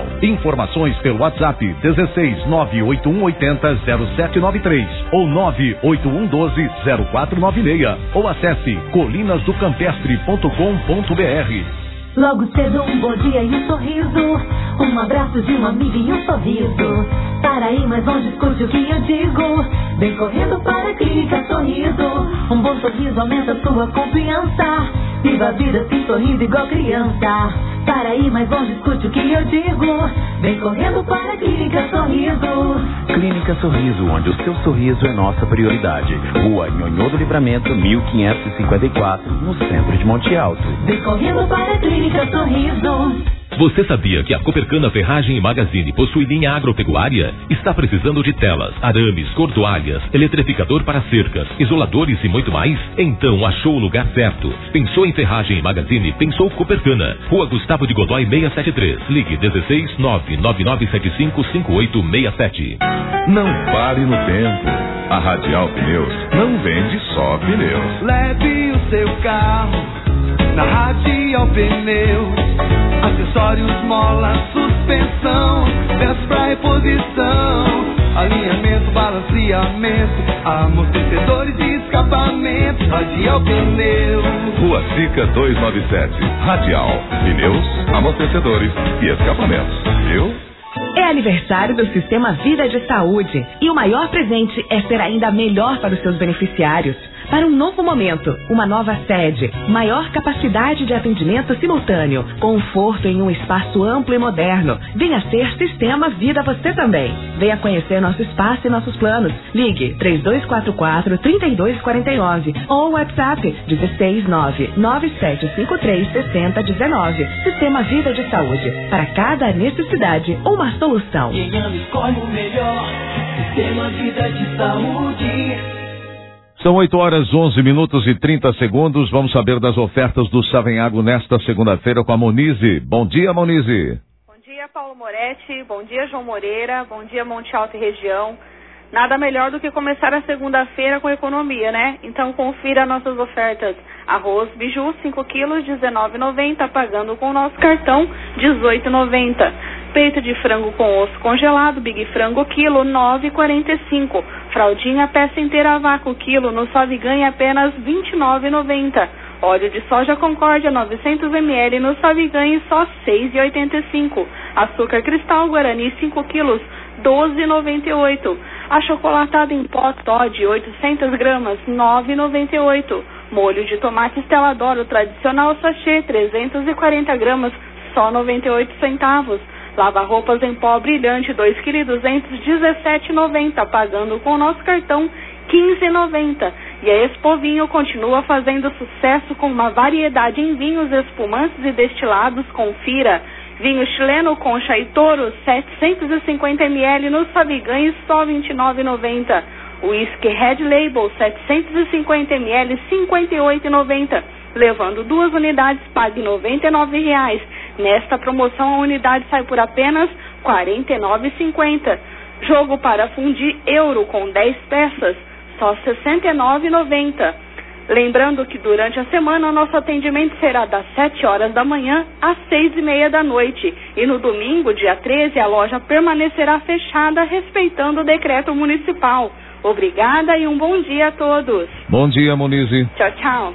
Informações pelo WhatsApp dezesseis nove oito um oito zero zero sete nove três ou nove oito um um dois zero quatro nove seis ou acesse colinas do campestre ponto com ponto br. Logo cedo um bom dia e um sorriso, um abraço de uma amiga e um sorriso. Para aí, mas não discute o que eu digo. Vem correndo para a Clínica Sorriso. Um bom sorriso aumenta sua confiança. Viva a vida assim sorrindo igual criança. Para aí, mas não discute o que eu digo. Vem correndo para a Clínica Sorriso. Clínica Sorriso, onde o seu sorriso é nossa prioridade. Rua Nhonhô do Livramento, mil quinhentos e cinquenta e quatro, no centro de Monte Alto. Vem correndo para a Clínica Sorriso. Você sabia que a Copercana Ferragem e Magazine possui linha agropecuária? Está precisando de telas, arames, cordoalhas, eletrificador para cercas, isoladores e muito mais? Então achou o lugar certo. Pensou em Ferragem e Magazine? Pensou Copercana. Rua Gustavo de Godoy seiscentos e setenta e três. Ligue dezesseis nove nove nove sete cinco cinco oito seis sete. Não pare no tempo. A Radial Pneus não vende só pneus. Leve o seu carro na Radial Pneus. Acessórios, mola, suspensão, peças pra reposição, alinhamento, balanceamento, amortecedores e escapamento. Radial Pneus. Rua Sica duzentos e noventa e sete. Radial Pneus, amortecedores e escapamentos. Viu? É aniversário do Sistema Vida de Saúde e o maior presente é ser ainda melhor para os seus beneficiários. Para um novo momento, uma nova sede, maior capacidade de atendimento simultâneo, conforto em um espaço amplo e moderno. Venha ser Sistema Vida você também. Venha conhecer nosso espaço e nossos planos. Ligue três dois quatro quatro, três dois quatro nove ou WhatsApp dezesseis nove nove sete cinco três seis zero um nove. Sistema Vida de Saúde. Para cada necessidade, uma solução. Quem ama escolhe o melhor. Sistema Vida de Saúde. São oito horas, onze minutos e trinta segundos. Vamos saber das ofertas do Savenhago nesta segunda-feira com a Monize. Bom dia, Monize. Bom dia, Paulo Moretti. Bom dia, João Moreira. Bom dia, Monte Alto e região. Nada melhor do que começar a segunda-feira com economia, né? Então confira nossas ofertas. Arroz biju, cinco quilos, dezenove reais e noventa centavos, pagando com o nosso cartão, dezoito reais e noventa centavos. Peito de frango com osso congelado, Big Frango, quilo, nove reais e quarenta e cinco centavos. Fraldinha, peça inteira a vácuo, quilo, no Sobe Ganha, apenas vinte e nove reais e noventa centavos. Óleo de soja Concórdia, novecentos mililitros, no Sobe Ganha, só seis reais e oitenta e cinco centavos. Açúcar Cristal Guarani, cinco quilos, doze reais e noventa e oito centavos. Achocolatado em pó Toddy, oitocentas gramas, nove reais e noventa e oito centavos. Molho de tomate Stella D'Oro tradicional sachê, trezentas e quarenta gramas, só noventa e oito centavos. Lava-roupas em pó brilhante, dois quilos e duzentos, dezessete reais e noventa centavos, pagando com o nosso cartão, quinze reais e noventa centavos. E a Expo Vinho continua fazendo sucesso com uma variedade em vinhos espumantes e destilados. Confira. Vinho chileno Concha e Toro, setecentos e cinquenta mililitros, no Sabiganha, só vinte e nove reais e noventa centavos. Whisky Red Label, setecentos e cinquenta mililitros, cinquenta e oito reais e noventa centavos. Levando duas unidades, pague noventa e nove reais. Nesta promoção, a unidade sai por apenas quarenta e nove reais e cinquenta centavos. Jogo para fundir euro com dez peças, só sessenta e nove reais e noventa centavos. Lembrando que durante a semana, nosso atendimento será das sete horas da manhã às seis e meia da noite. E no domingo, dia treze, a loja permanecerá fechada, respeitando o decreto municipal. Obrigada e um bom dia a todos. Bom dia, Monize. Tchau, tchau.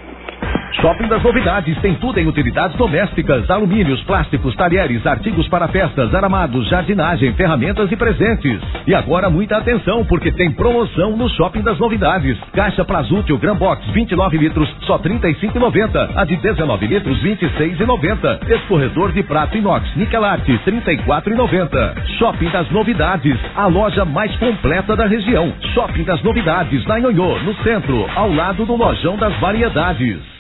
Shopping das Novidades tem tudo em utilidades domésticas, alumínios, plásticos, talheres, artigos para festas, aramados, jardinagem, ferramentas e presentes. E agora muita atenção, porque tem promoção no Shopping das Novidades. Caixa Plazútil Gran Box vinte e nove litros, só trinta e cinco reais e noventa centavos. A de dezenove litros, vinte e seis reais e noventa centavos. Escorredor de prato inox Nikelarte, trinta e quatro reais e noventa centavos. Shopping das Novidades, a loja mais completa da região. Shopping das Novidades, na Nhonhô, no centro, ao lado do Lojão das Variedades.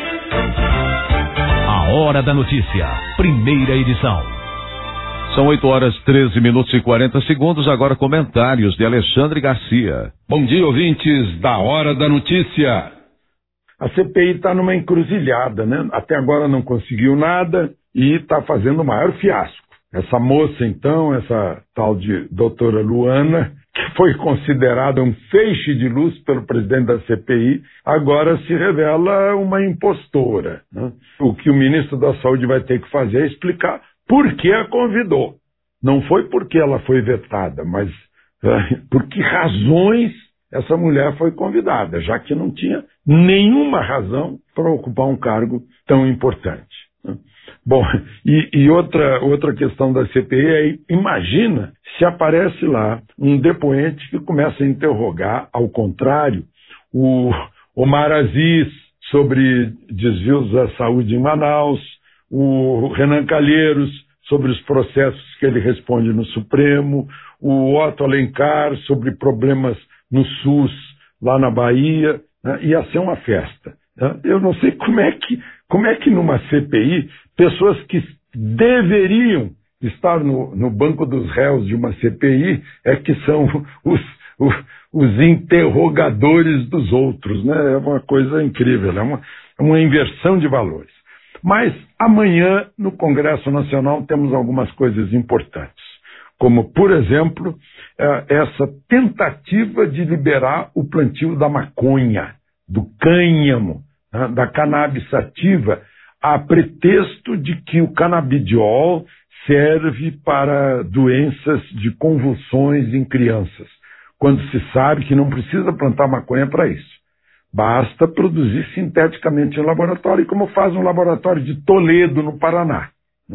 A Hora da Notícia, primeira edição. São oito horas, treze minutos e quarenta segundos. Agora comentários de Alexandre Garcia. Bom dia, ouvintes da Hora da Notícia. A C P I está numa encruzilhada, né? Até agora não conseguiu nada e está fazendo o maior fiasco. Essa moça, então, essa tal de doutora Luana, que foi considerada um feixe de luz pelo presidente da C P I, agora se revela uma impostora, né? O que o ministro da Saúde vai ter que fazer é explicar porque a convidou. Não foi porque ela foi vetada, mas uh, por que razões essa mulher foi convidada, já que não tinha nenhuma razão para ocupar um cargo tão importante. Né? Bom, e, e outra, outra questão da C P I é, imagina se aparece lá um depoente que começa a interrogar, ao contrário, o Omar Aziz sobre desvios da saúde em Manaus, o Renan Calheiros sobre os processos que ele responde no Supremo, o Otto Alencar sobre problemas no SUS, lá na Bahia, né? Ia ser uma festa. Né? Eu não sei como é que, como é que numa C P I, pessoas que deveriam estar no, no banco dos réus de uma C P I é que são os, os, os interrogadores dos outros. Né? É uma coisa incrível, é uma, uma inversão de valores. Mas amanhã, no Congresso Nacional, temos algumas coisas importantes. Como, por exemplo, essa tentativa de liberar o plantio da maconha, do cânhamo, da cannabis sativa, a pretexto de que o canabidiol serve para doenças de convulsões em crianças, quando se sabe que não precisa plantar maconha para isso. Basta produzir sinteticamente em laboratório, como faz um laboratório de Toledo, no Paraná.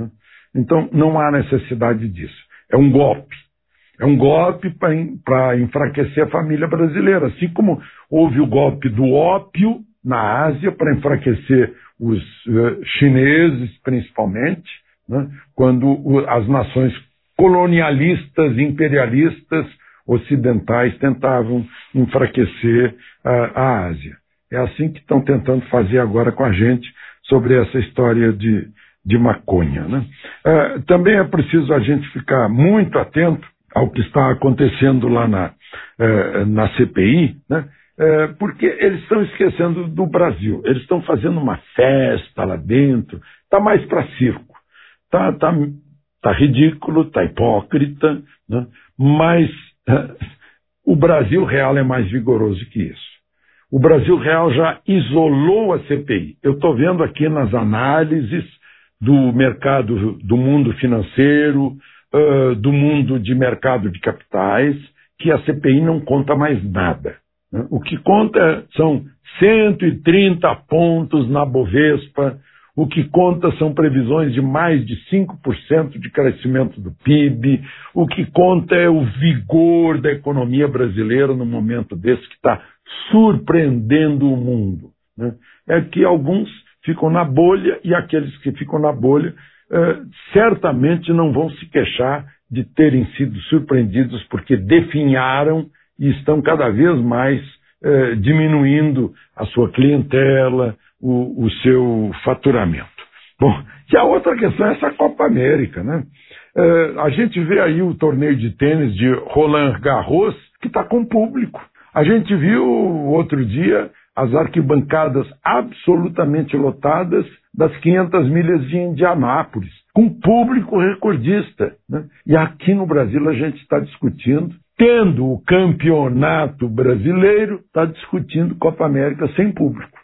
Então, não há necessidade disso. É um golpe. É um golpe para enfraquecer a família brasileira. Assim como houve o golpe do ópio na Ásia para enfraquecer os uh, chineses, principalmente, né, quando uh, as nações colonialistas, imperialistas, ocidentais tentavam enfraquecer uh, a Ásia. É assim que estão tentando fazer agora com a gente sobre essa história de... de maconha. Né? Uh, também é preciso a gente ficar muito atento ao que está acontecendo lá na, uh, na C P I, né? uh, porque eles estão esquecendo do Brasil. Eles estão fazendo uma festa lá dentro, está mais para circo. Está tá, tá ridículo, está hipócrita, né? Mas uh, o Brasil real é mais vigoroso que isso. O Brasil real já isolou a C P I. Eu estou vendo aqui nas análises do mercado, do mundo financeiro, uh, do mundo de mercado de capitais, que a C P I não conta mais nada. Né? O que conta são cento e trinta pontos na Bovespa, o que conta são previsões de mais de cinco por cento de crescimento do P I B, o que conta é o vigor da economia brasileira no momento desse que está surpreendendo o mundo. Né? É que alguns ficam na bolha, e aqueles que ficam na bolha eh, certamente não vão se queixar de terem sido surpreendidos porque definharam e estão cada vez mais eh, diminuindo a sua clientela, o, o seu faturamento. Bom, e a outra questão é essa Copa América, né? Eh, a gente vê aí o torneio de tênis de Roland Garros, que está com público. A gente viu outro dia as arquibancadas absolutamente lotadas das quinhentas milhas de Indianápolis, com público recordista. Né? E aqui no Brasil a gente está discutindo, tendo o campeonato brasileiro, está discutindo Copa América sem público.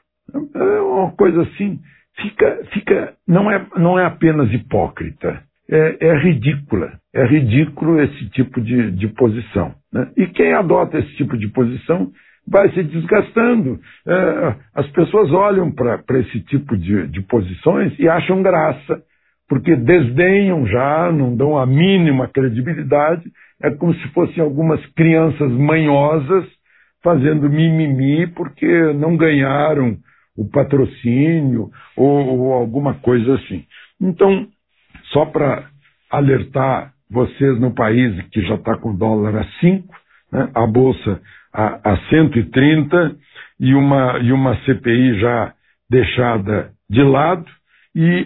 É uma coisa assim, fica, fica, não, é, não é apenas hipócrita, é, é ridícula. É ridículo esse tipo de, de posição. Né? E quem adota esse tipo de posição vai se desgastando. É, as pessoas olham para esse tipo de, de posições e acham graça, porque desdenham já, não dão a mínima credibilidade. É como se fossem algumas crianças manhosas fazendo mimimi porque não ganharam o patrocínio ou, ou alguma coisa assim. Então, só para alertar vocês no país que já está com o dólar a cinco, né, a Bolsa a, a cento e trinta e uma, e uma C P I já deixada de lado, e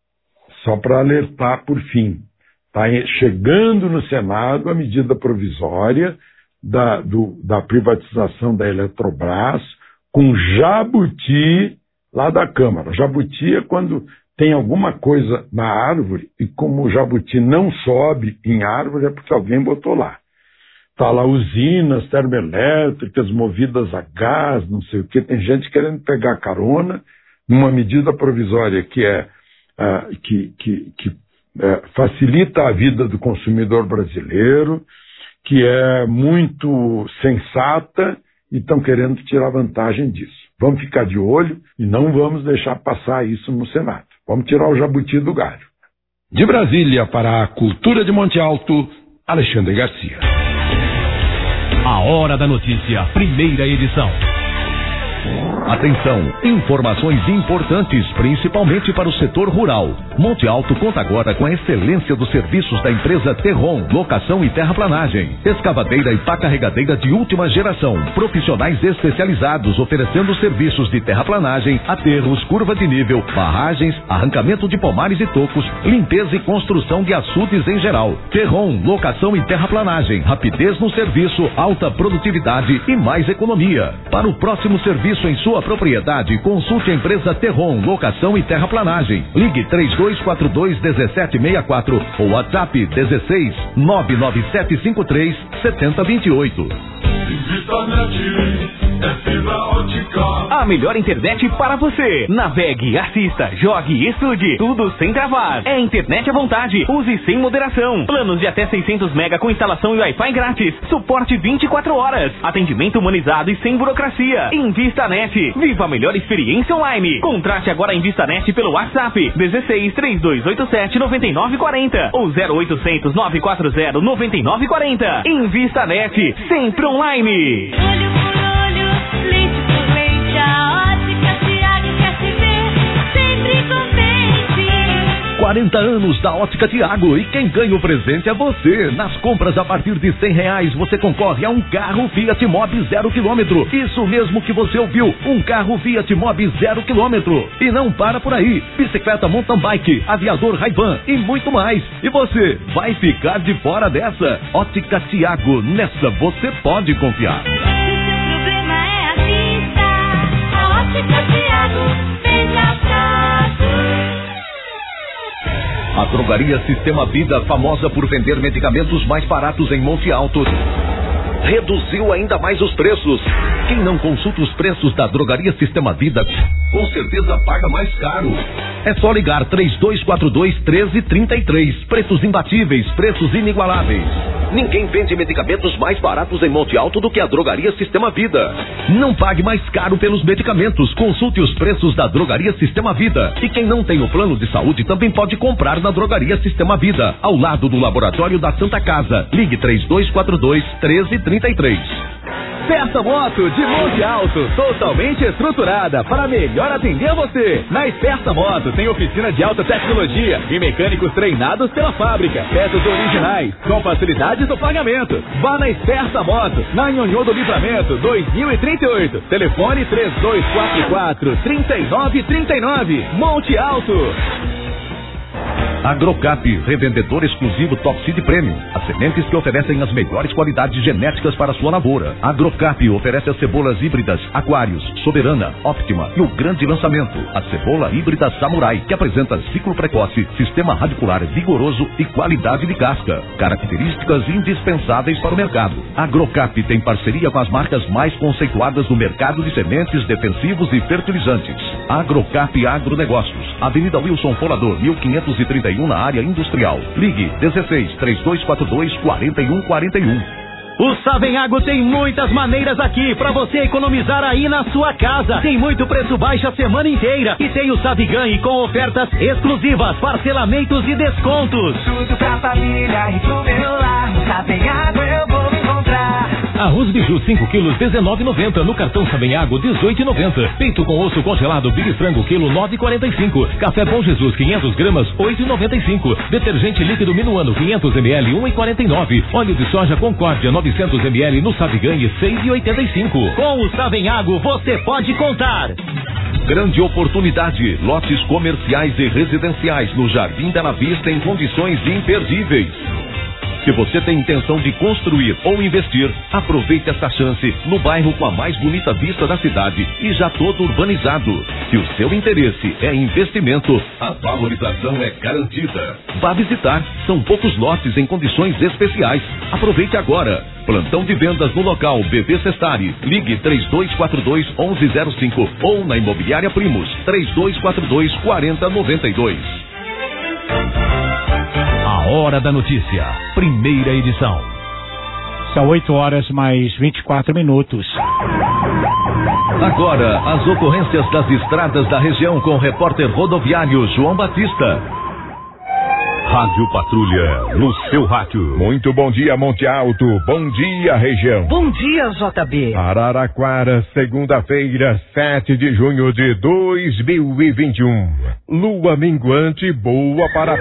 só para alertar por fim, está chegando no Senado a medida provisória da, do, da privatização da Eletrobras com jabuti lá da Câmara. Jabuti é quando tem alguma coisa na árvore e como o jabuti não sobe em árvore é porque alguém botou lá. Está lá usinas termoelétricas movidas a gás, não sei o quê. Tem gente querendo pegar carona numa medida provisória que, é, uh, que, que, que é, facilita a vida do consumidor brasileiro, que é muito sensata e estão querendo tirar vantagem disso. Vamos ficar de olho e não vamos deixar passar isso no Senado. Vamos tirar o jabuti do galho. De Brasília para a Cultura de Monte Alto, Alexandre Garcia. A Hora da Notícia, primeira edição. Atenção, informações importantes, principalmente para o setor rural. Monte Alto conta agora com a excelência dos serviços da empresa Terron, locação e terraplanagem, escavadeira e pá carregadeira de última geração, profissionais especializados oferecendo serviços de terraplanagem, aterros, curva de nível, barragens, arrancamento de pomares e tocos, limpeza e construção de açudes em geral. Terron, locação e terraplanagem, rapidez no serviço, alta produtividade e mais economia. Para o próximo serviço em sua propriedade, consulte a empresa Terron, locação e terraplanagem. Ligue três dois quatro dois, um sete seis quatro ou WhatsApp dezesseis, nove nove sete cinco três, sete zero dois oito. A melhor internet para você. Navegue, assista, jogue e estude. Tudo sem travar. É internet à vontade. Use sem moderação. Planos de até seiscentos mega com instalação e Wi-Fi grátis. Suporte vinte e quatro horas. Atendimento humanizado e sem burocracia. InvistaNet. Viva a melhor experiência online. Contrate agora a InvistaNet pelo WhatsApp dezesseis, três dois oito sete, nove nove quatro zero ou zero oitocentos, nove quatro zero, nove nove quatro zero. InvistaNet. Sempre online. Olho por olho, leite por leite, a Ótica Tiago quer te ver sempre contente. quarenta anos da Ótica Tiago e quem ganha o presente é você. Nas compras a partir de cem reais você concorre a um carro Fiat Mobi zero quilômetro. Isso mesmo que você ouviu, um carro Fiat Mobi zero quilômetro. E não para por aí, bicicleta mountain bike, aviador Ray-Ban e muito mais. E você vai ficar de fora dessa? Ótica Tiago, nessa você pode confiar. Se o problema é a vista, a Ótica Tiago veja fácil. A Drogaria Sistema Vida, famosa por vender medicamentos mais baratos em Monte Alto, reduziu ainda mais os preços. Quem não consulta os preços da Drogaria Sistema Vida, com certeza paga mais caro. É só ligar três dois quatro dois, um três três três. Preços imbatíveis, preços inigualáveis. Ninguém vende medicamentos mais baratos em Monte Alto do que a Drogaria Sistema Vida. Não pague mais caro pelos medicamentos. Consulte os preços da Drogaria Sistema Vida. E quem não tem o plano de saúde também pode comprar na Drogaria Sistema Vida, ao lado do Laboratório da Santa Casa. Ligue três dois quatro dois, um três três três. Peça Moto de Monte Alto, totalmente estruturada para melhor atender você. Na Esperta Moto tem oficina de alta tecnologia e mecânicos treinados pela fábrica. Peças originais, com facilidades do pagamento. Vá na Esperta Moto, na Nhonhô do Livramento, dois mil e trinta e oito. Telefone três dois quatro quatro, três nove três nove. Monte Alto. Agrocap, revendedor exclusivo Top Seed Premium. As sementes que oferecem as melhores qualidades genéticas para a sua lavoura. Agrocap oferece as cebolas híbridas Aquários, Soberana, Optima e o grande lançamento, a cebola híbrida Samurai, que apresenta ciclo precoce, sistema radicular vigoroso e qualidade de casca. Características indispensáveis para o mercado. Agrocap tem parceria com as marcas mais conceituadas no mercado de sementes, defensivos e fertilizantes. Agrocap Agronegócios, Avenida Wilson Folador, mil quinhentos e trinta e um, na área industrial. Ligue dezesseis, três dois quatro dois, quatro um quatro um. O Savenhago tem muitas maneiras aqui pra você economizar aí na sua casa. Tem muito preço baixo a semana inteira e tem o Saviganhe com ofertas exclusivas, parcelamentos e descontos. Tudo pra família e pro meu lar. No Savenhago eu vou encontrar. Arroz Biju cinco quilos, dezenove e noventa. No cartão Savenhago, dezoito e noventa. Peito com osso congelado Big Frango, quilo nove e quarenta e cinco. Café Bom Jesus, quinhentas gramas, oito e noventa e cinco. Detergente líquido Minuano, quinhentos mililitros, um e quarenta e nove. Óleo de soja Concórdia, novecentos mililitros, no Saviganhe, seis e oitenta e cinco. Com o Savenhago, você pode contar. Grande oportunidade, lotes comerciais e residenciais no Jardim Bela Vista em condições imperdíveis. Se você tem intenção de construir ou investir, aproveite esta chance no bairro com a mais bonita vista da cidade e já todo urbanizado. Se o seu interesse é investimento, a valorização é garantida. Vá visitar, são poucos lotes em condições especiais. Aproveite agora. Plantão de vendas no local B V Sestari. Ligue três dois quatro dois, onze zero cinco ou na Imobiliária Primos três dois quatro dois, quarenta noventa e dois. Hora da Notícia, primeira edição. São oito horas mais vinte e quatro minutos. Agora, as ocorrências das estradas da região com o repórter rodoviário João Batista. Rádio Patrulha, no seu rádio. Muito bom dia, Monte Alto. Bom dia, região. Bom dia, J B. Araraquara, segunda-feira, sete de junho de dois mil e vinte e um. Lua minguante boa para a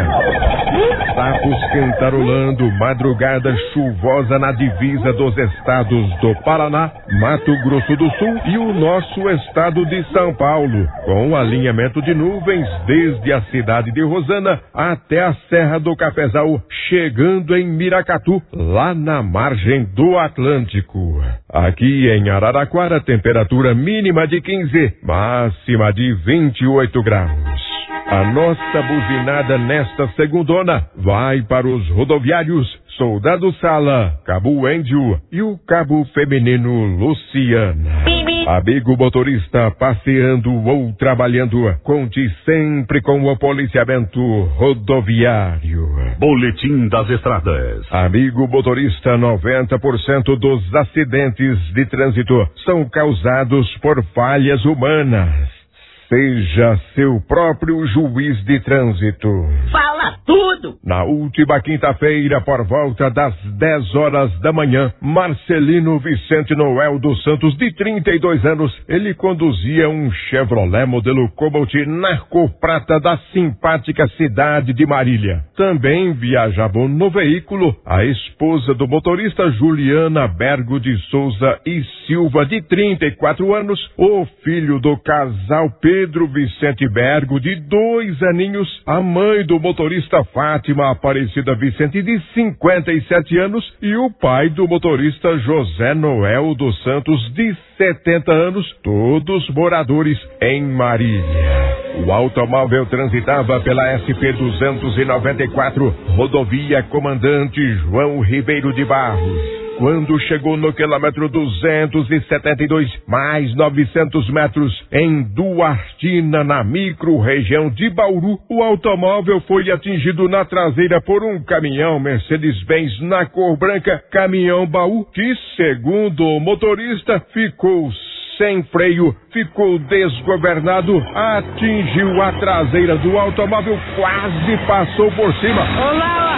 pesca. Sapos cantarolando, madrugada chuvosa na divisa dos estados do Paraná, Mato Grosso do Sul e o nosso estado de São Paulo, com alinhamento de nuvens desde a cidade de Rosana até a Serra do Cafezal, chegando em Miracatu, lá na margem do Atlântico. Aqui em Araraquara, temperatura mínima de quinze, máxima de vinte e oito graus. A nossa buzinada nesta segundona vai para os rodoviários Soldado Sala, Cabo Índio e o Cabo Feminino Luciana. Amigo motorista passeando ou trabalhando, conte sempre com o policiamento rodoviário. Boletim das estradas. Amigo motorista, noventa por cento dos acidentes de trânsito são causados por falhas humanas. Seja seu próprio juiz de trânsito. Fala tudo! Na última quinta-feira, por volta das dez horas da manhã, Marcelino Vicente Noel dos Santos, de trinta e dois anos, ele conduzia um Chevrolet modelo Cobalt na cor prata da simpática cidade de Marília. Também viajavam no veículo a esposa do motorista Juliana Bergo de Souza e Silva, de trinta e quatro anos, o filho do casal Pedro Pedro Vicente Bergo, de dois aninhos, a mãe do motorista Fátima Aparecida Vicente, de cinquenta e sete anos, e o pai do motorista José Noel dos Santos, de setenta anos, todos moradores em Marília. O automóvel transitava pela S P duzentos e noventa e quatro, rodovia Comandante João Ribeiro de Barros. Quando chegou no quilômetro duzentos e setenta e dois, mais novecentos metros, em Duartina, na micro-região de Bauru, o automóvel foi atingido na traseira por um caminhão Mercedes-Benz na cor branca, caminhão baú, que, segundo o motorista, ficou sem freio, ficou desgovernado, atingiu a traseira do automóvel, quase passou por cima. Olá!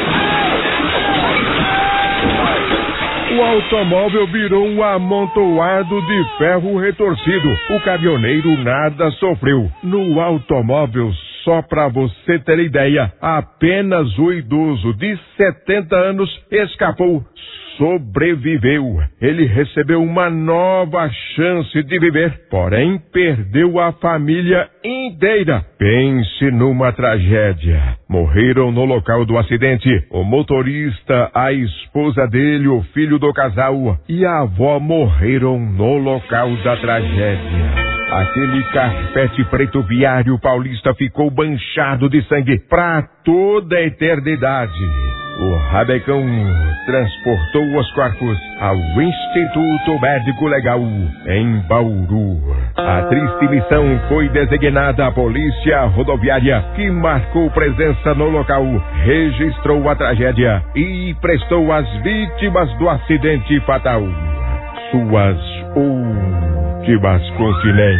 O automóvel virou um amontoado de ferro retorcido. O caminhoneiro nada sofreu. No automóvel, só para você ter ideia, apenas o idoso de setenta anos escapou, sobreviveu. Ele recebeu uma nova chance de viver, porém perdeu a família inteira. Pense numa tragédia. Morreram no local do acidente o motorista, a esposa dele, o filho do casal e a avó morreram no local da tragédia. Aquele carpete preto viário paulista ficou manchado de sangue para toda a eternidade. O Rabecão transportou os corpos ao Instituto Médico Legal em Bauru. A triste missão foi designada à Polícia Rodoviária, que marcou presença no local, registrou a tragédia e prestou às vítimas do acidente fatal suas últimas continências.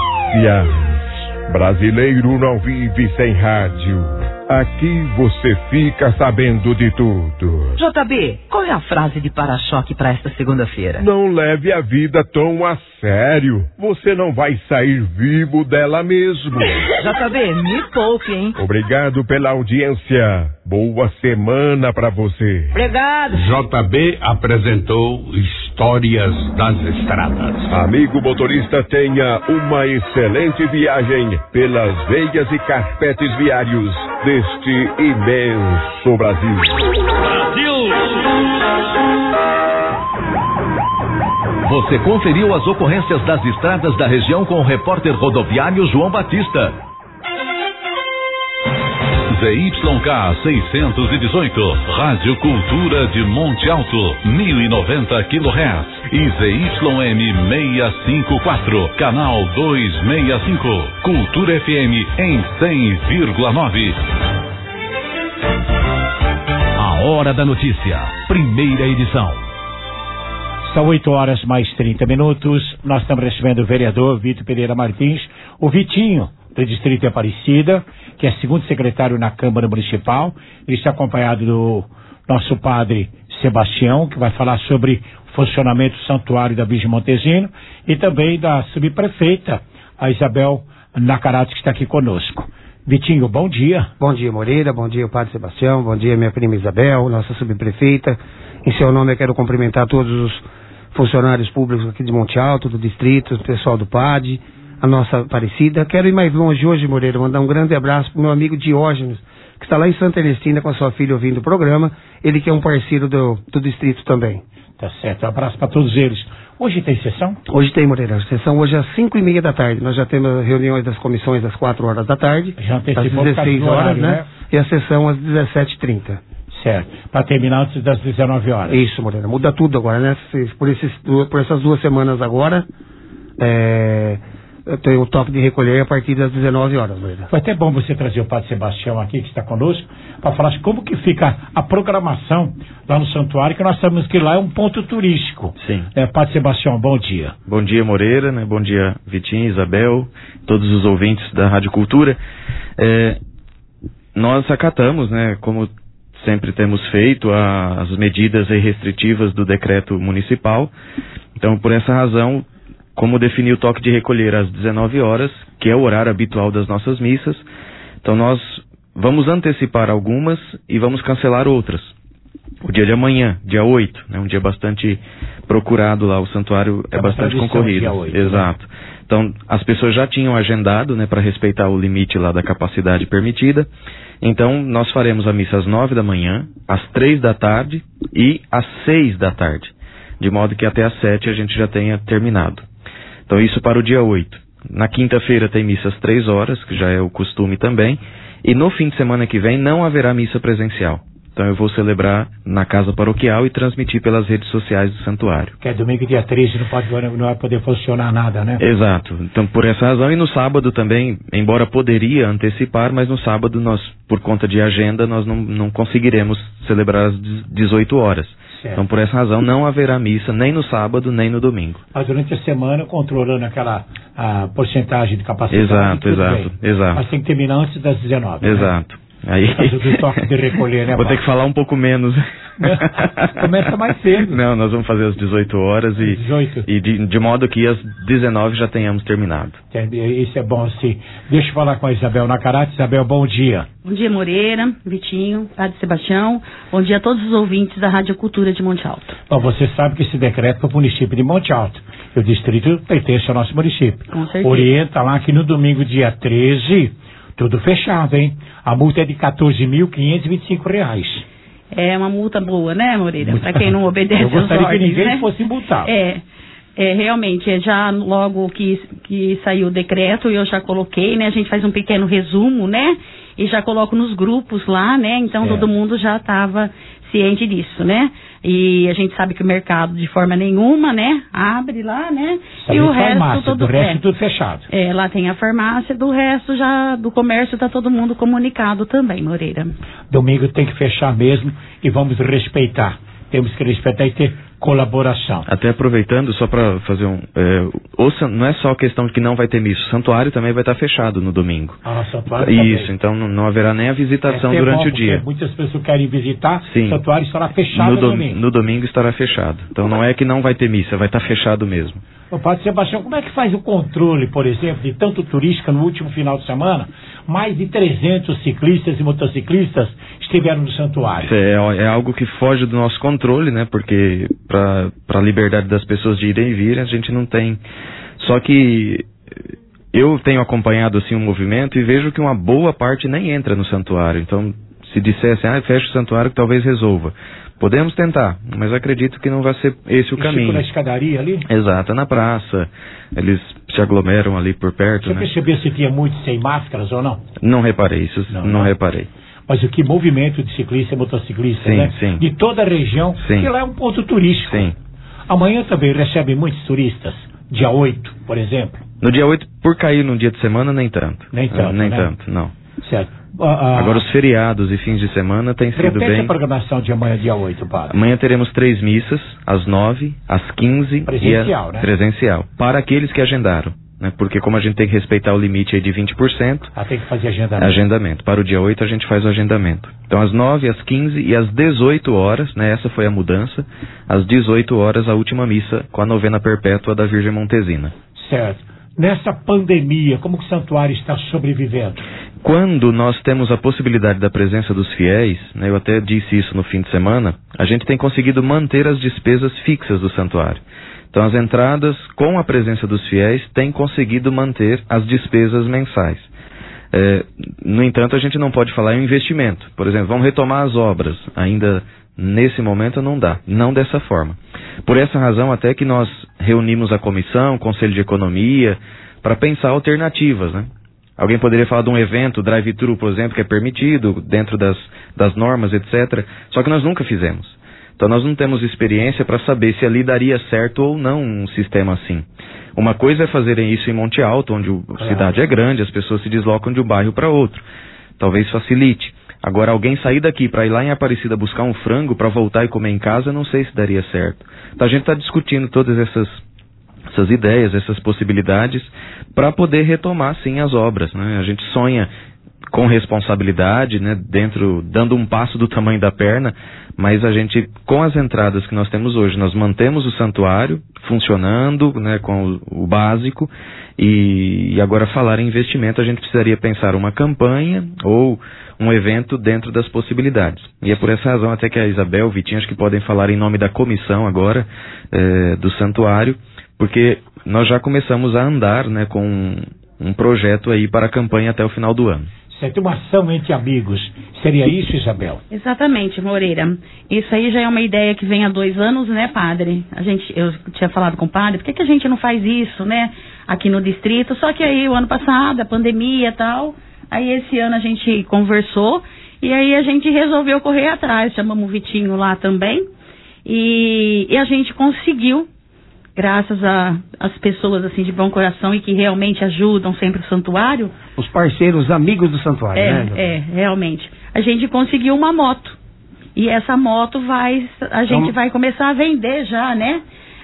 Brasileiro não vive sem rádio. Aqui você fica sabendo de tudo. J B, qual é a frase de para-choque para esta segunda-feira? Não leve a vida tão a sério. Você não vai sair vivo dela mesmo. J B, me poupe, hein? Obrigado pela audiência. Boa semana pra você. Obrigado. J B apresentou Histórias das Estradas. Amigo motorista, tenha uma excelente viagem pelas veias e carpetes viários deste imenso Brasil. Brasil! Você conferiu as ocorrências das estradas da região com o repórter rodoviário João Batista. Z Y K seiscentos e dezoito, Rádio Cultura de Monte Alto, mil e noventa quilohertz, e Z Y M seiscentos e cinquenta e quatro, canal duzentos e sessenta e cinco, Cultura F M em cem vírgula nove. Hora da Notícia, primeira edição. São oito horas mais trinta minutos. Nós estamos recebendo o vereador Vitor Pereira Martins, o Vitinho, do Distrito de Aparecida, que é segundo secretário na Câmara Municipal. Ele está acompanhado do nosso padre Sebastião, que vai falar sobre o funcionamento do Santuário da Virgem Montezino, e também da subprefeita, a Isabel Nacarate, que está aqui conosco. Vitinho, bom dia. Bom dia, Moreira, bom dia, o padre Sebastião, bom dia, minha prima Isabel, nossa subprefeita. Em seu nome eu quero cumprimentar todos os funcionários públicos aqui de Monte Alto, do distrito, o pessoal do P A D, a nossa Aparecida. Quero ir mais longe hoje, Moreira, mandar um grande abraço para o meu amigo Diógenes, que está lá em Santa Ernestina com a sua filha ouvindo o programa, ele que é um parceiro do, do distrito também. Tá certo, um abraço para todos eles. Hoje tem sessão? Hoje tem, Moreira, sessão hoje às cinco e meia da tarde. Nós já temos reuniões das comissões às quatro horas da tarde, já às dezesseis horas, horário, né? né? E a sessão às dezessete e trinta. Certo, para terminar antes das dezenove horas. Isso, Moreira, muda tudo agora, né? Por, esses, por essas duas semanas agora, é, eu tenho o toque de recolher a partir das dezenove horas, Moreira. Foi até bom você trazer o padre Sebastião aqui, que está conosco, para falar como que fica a programação lá no santuário, que nós sabemos que lá é um ponto turístico. Sim. É, padre Sebastião, bom dia. Bom dia, Moreira, né? Bom dia, Vitinho, Isabel, todos os ouvintes da Rádio Cultura. É, nós acatamos, né, como sempre temos feito, a, as medidas restritivas do decreto municipal. Então, por essa razão, como definir o toque de recolher às dezenove horas, que é o horário habitual das nossas missas, então nós vamos antecipar algumas e vamos cancelar outras. O dia de amanhã, dia oito, né, um dia bastante procurado lá, o santuário é, é bastante concorrido. Dia oito, exato. Né? Então, as pessoas já tinham agendado, né, para respeitar o limite lá da capacidade permitida. Então, nós faremos a missa às nove da manhã, às três da tarde e às seis da tarde. De modo que até às sete a gente já tenha terminado. Então, isso para o dia oito. Na quinta-feira tem missa às três horas, que já é o costume também. E no fim de semana que vem não haverá missa presencial. Então eu vou celebrar na casa paroquial e transmitir pelas redes sociais do santuário. Que é domingo dia treze, não, pode, não vai poder funcionar nada, né? Exato. Então por essa razão, e no sábado também, embora poderia antecipar, mas no sábado nós, por conta de agenda, nós não, não conseguiremos celebrar às dezoito horas. Certo. Então por essa razão não haverá missa nem no sábado, nem no domingo. Mas durante a semana, controlando aquela a porcentagem de capacidade. Exato, exato, bem. exato. Mas tem que terminar antes das dezenove. Exato. Né? Aí... do toque de recolher, né, vou ter que falar um pouco menos. Começa mais cedo. Não, nós vamos fazer às dezoito horas e, dezoito. e de, de modo que às dezenove já tenhamos terminado. Isso é bom, sim. Deixa eu falar com a Isabel Nacarate. Isabel, bom dia. Bom dia, Moreira, Vitinho, Padre Sebastião. Bom dia a todos os ouvintes da Rádio Cultura de Monte Alto. Bom, você sabe que esse decreto é para o município de Monte Alto. E o distrito pertence ao nosso município. Com certeza. Orienta lá que no domingo, dia treze... tudo fechado, hein? A multa é de quatorze mil quinhentos e vinte e cinco reais. É uma multa boa, né, Moreira? Para quem não obedece às ordens, né? Eu gostaria que ninguém fosse multado. É, é, realmente, é já logo que, que saiu o decreto, eu já coloquei, né? A gente faz um pequeno resumo, né? E já coloco nos grupos lá, né? Então é. Todo mundo já estava ciente disso, né? E a gente sabe que o mercado de forma nenhuma, né? Abre lá, né? Sabe e o farmácia, resto todo do resto é, tudo fechado. É, lá tem a farmácia, do resto já do comércio está todo mundo comunicado também, Moreira. Domingo tem que fechar mesmo e vamos respeitar. Temos que respeitar e ter colaboração. Até aproveitando, só para fazer um... É, o, não é só a questão de que não vai ter missa, o santuário também vai estar fechado no domingo. Ah, o santuário Isso, também. Então não, não haverá nem a visitação é durante bom, o dia. Muitas pessoas querem visitar, Sim. O santuário estará fechado no, no do, domingo. No domingo estará fechado. Então não é que não vai ter missa, vai estar fechado mesmo. Ô, Padre Sebastião, como é que faz o controle, por exemplo, de tanto turística no último final de semana? Mais de trezentos ciclistas e motociclistas estiveram no santuário. Isso é, é algo que foge do nosso controle, né? Porque para a liberdade das pessoas de irem e virem, a gente não tem. Só que eu tenho acompanhado assim o movimento e vejo que uma boa parte nem entra no santuário. Então, se dissessem, ah, fecha o santuário que talvez resolva. Podemos tentar, mas acredito que não vai ser esse o e caminho. Tipo na escadaria ali? Exato, na praça. Eles se aglomeram ali por perto. Você né? percebeu se tinha muitos sem máscaras ou não? Não reparei, isso não, não, não reparei. Mas o que movimento de ciclista e motociclista, sim, né? Sim. De toda a região, sim. que lá é um ponto turístico. Sim. Amanhã também recebe muitos turistas, dia oito, por exemplo. No dia oito, por cair num dia de semana, nem tanto. Nem tanto, Nem né? tanto, não. Certo. Ah, Agora os feriados e fins de semana têm sido repete bem... a programação de amanhã, dia oito, padre. Amanhã teremos três missas, às nove, às quinze Presencial, e a... né? Presencial, para aqueles que agendaram, né? Porque como a gente tem que respeitar o limite aí de vinte por cento... Ah, tem que fazer agendamento. Agendamento. Para o dia oito a gente faz o agendamento. Então às nove, às quinze e às dezoito horas, né? Essa foi a mudança. Às dezoito horas a última missa com a novena perpétua da Virgem Montesina. Certo. Nessa pandemia, como que o santuário está sobrevivendo? Quando nós temos a possibilidade da presença dos fiéis, né, eu até disse isso no fim de semana, a gente tem conseguido manter as despesas fixas do santuário. Então as entradas com a presença dos fiéis têm conseguido manter as despesas mensais. É, no entanto, a gente não pode falar em investimento. Por exemplo, vamos retomar as obras. Ainda nesse momento não dá, não dessa forma. Por essa razão até que nós reunimos a comissão, o Conselho de Economia, para pensar alternativas, né? Alguém poderia falar de um evento, drive-thru, por exemplo, que é permitido dentro das, das normas, etcétera. Só que nós nunca fizemos. Então nós não temos experiência para saber se ali daria certo ou não um sistema assim. Uma coisa é fazerem isso em Monte Alto, onde a cidade é grande, as pessoas se deslocam de um bairro para outro. Talvez facilite. Agora, alguém sair daqui para ir lá em Aparecida buscar um frango para voltar e comer em casa, não sei se daria certo. Então a gente está discutindo todas essas... essas ideias, essas possibilidades, para poder retomar, sim, as obras, né? A gente sonha com responsabilidade, né? Dentro, dando um passo do tamanho da perna, mas a gente, com as entradas que nós temos hoje, nós mantemos o santuário funcionando, né? Com o, o básico, e, e agora falar em investimento, a gente precisaria pensar uma campanha ou um evento dentro das possibilidades. E é por essa razão até que a Isabel, o Vitinho, acho que podem falar em nome da comissão agora, eh, do santuário, porque nós já começamos a andar, né, com um, um projeto aí para a campanha até o final do ano. Certo, uma ação entre amigos. Seria isso, Isabel? Exatamente, Moreira. Isso aí já é uma ideia que vem há dois anos, né, padre? A gente, eu tinha falado com o padre, por que, que a gente não faz isso, né, aqui no distrito? Só que aí, o ano passado, a pandemia e tal, aí esse ano a gente conversou e aí a gente resolveu correr atrás, chamamos o Vitinho lá também e, e a gente conseguiu, graças às pessoas assim de bom coração e que realmente ajudam sempre o santuário. Os parceiros, amigos do santuário, é, né? É, realmente. A gente conseguiu uma moto. E essa moto vai, a gente então, vai começar a vender já, né?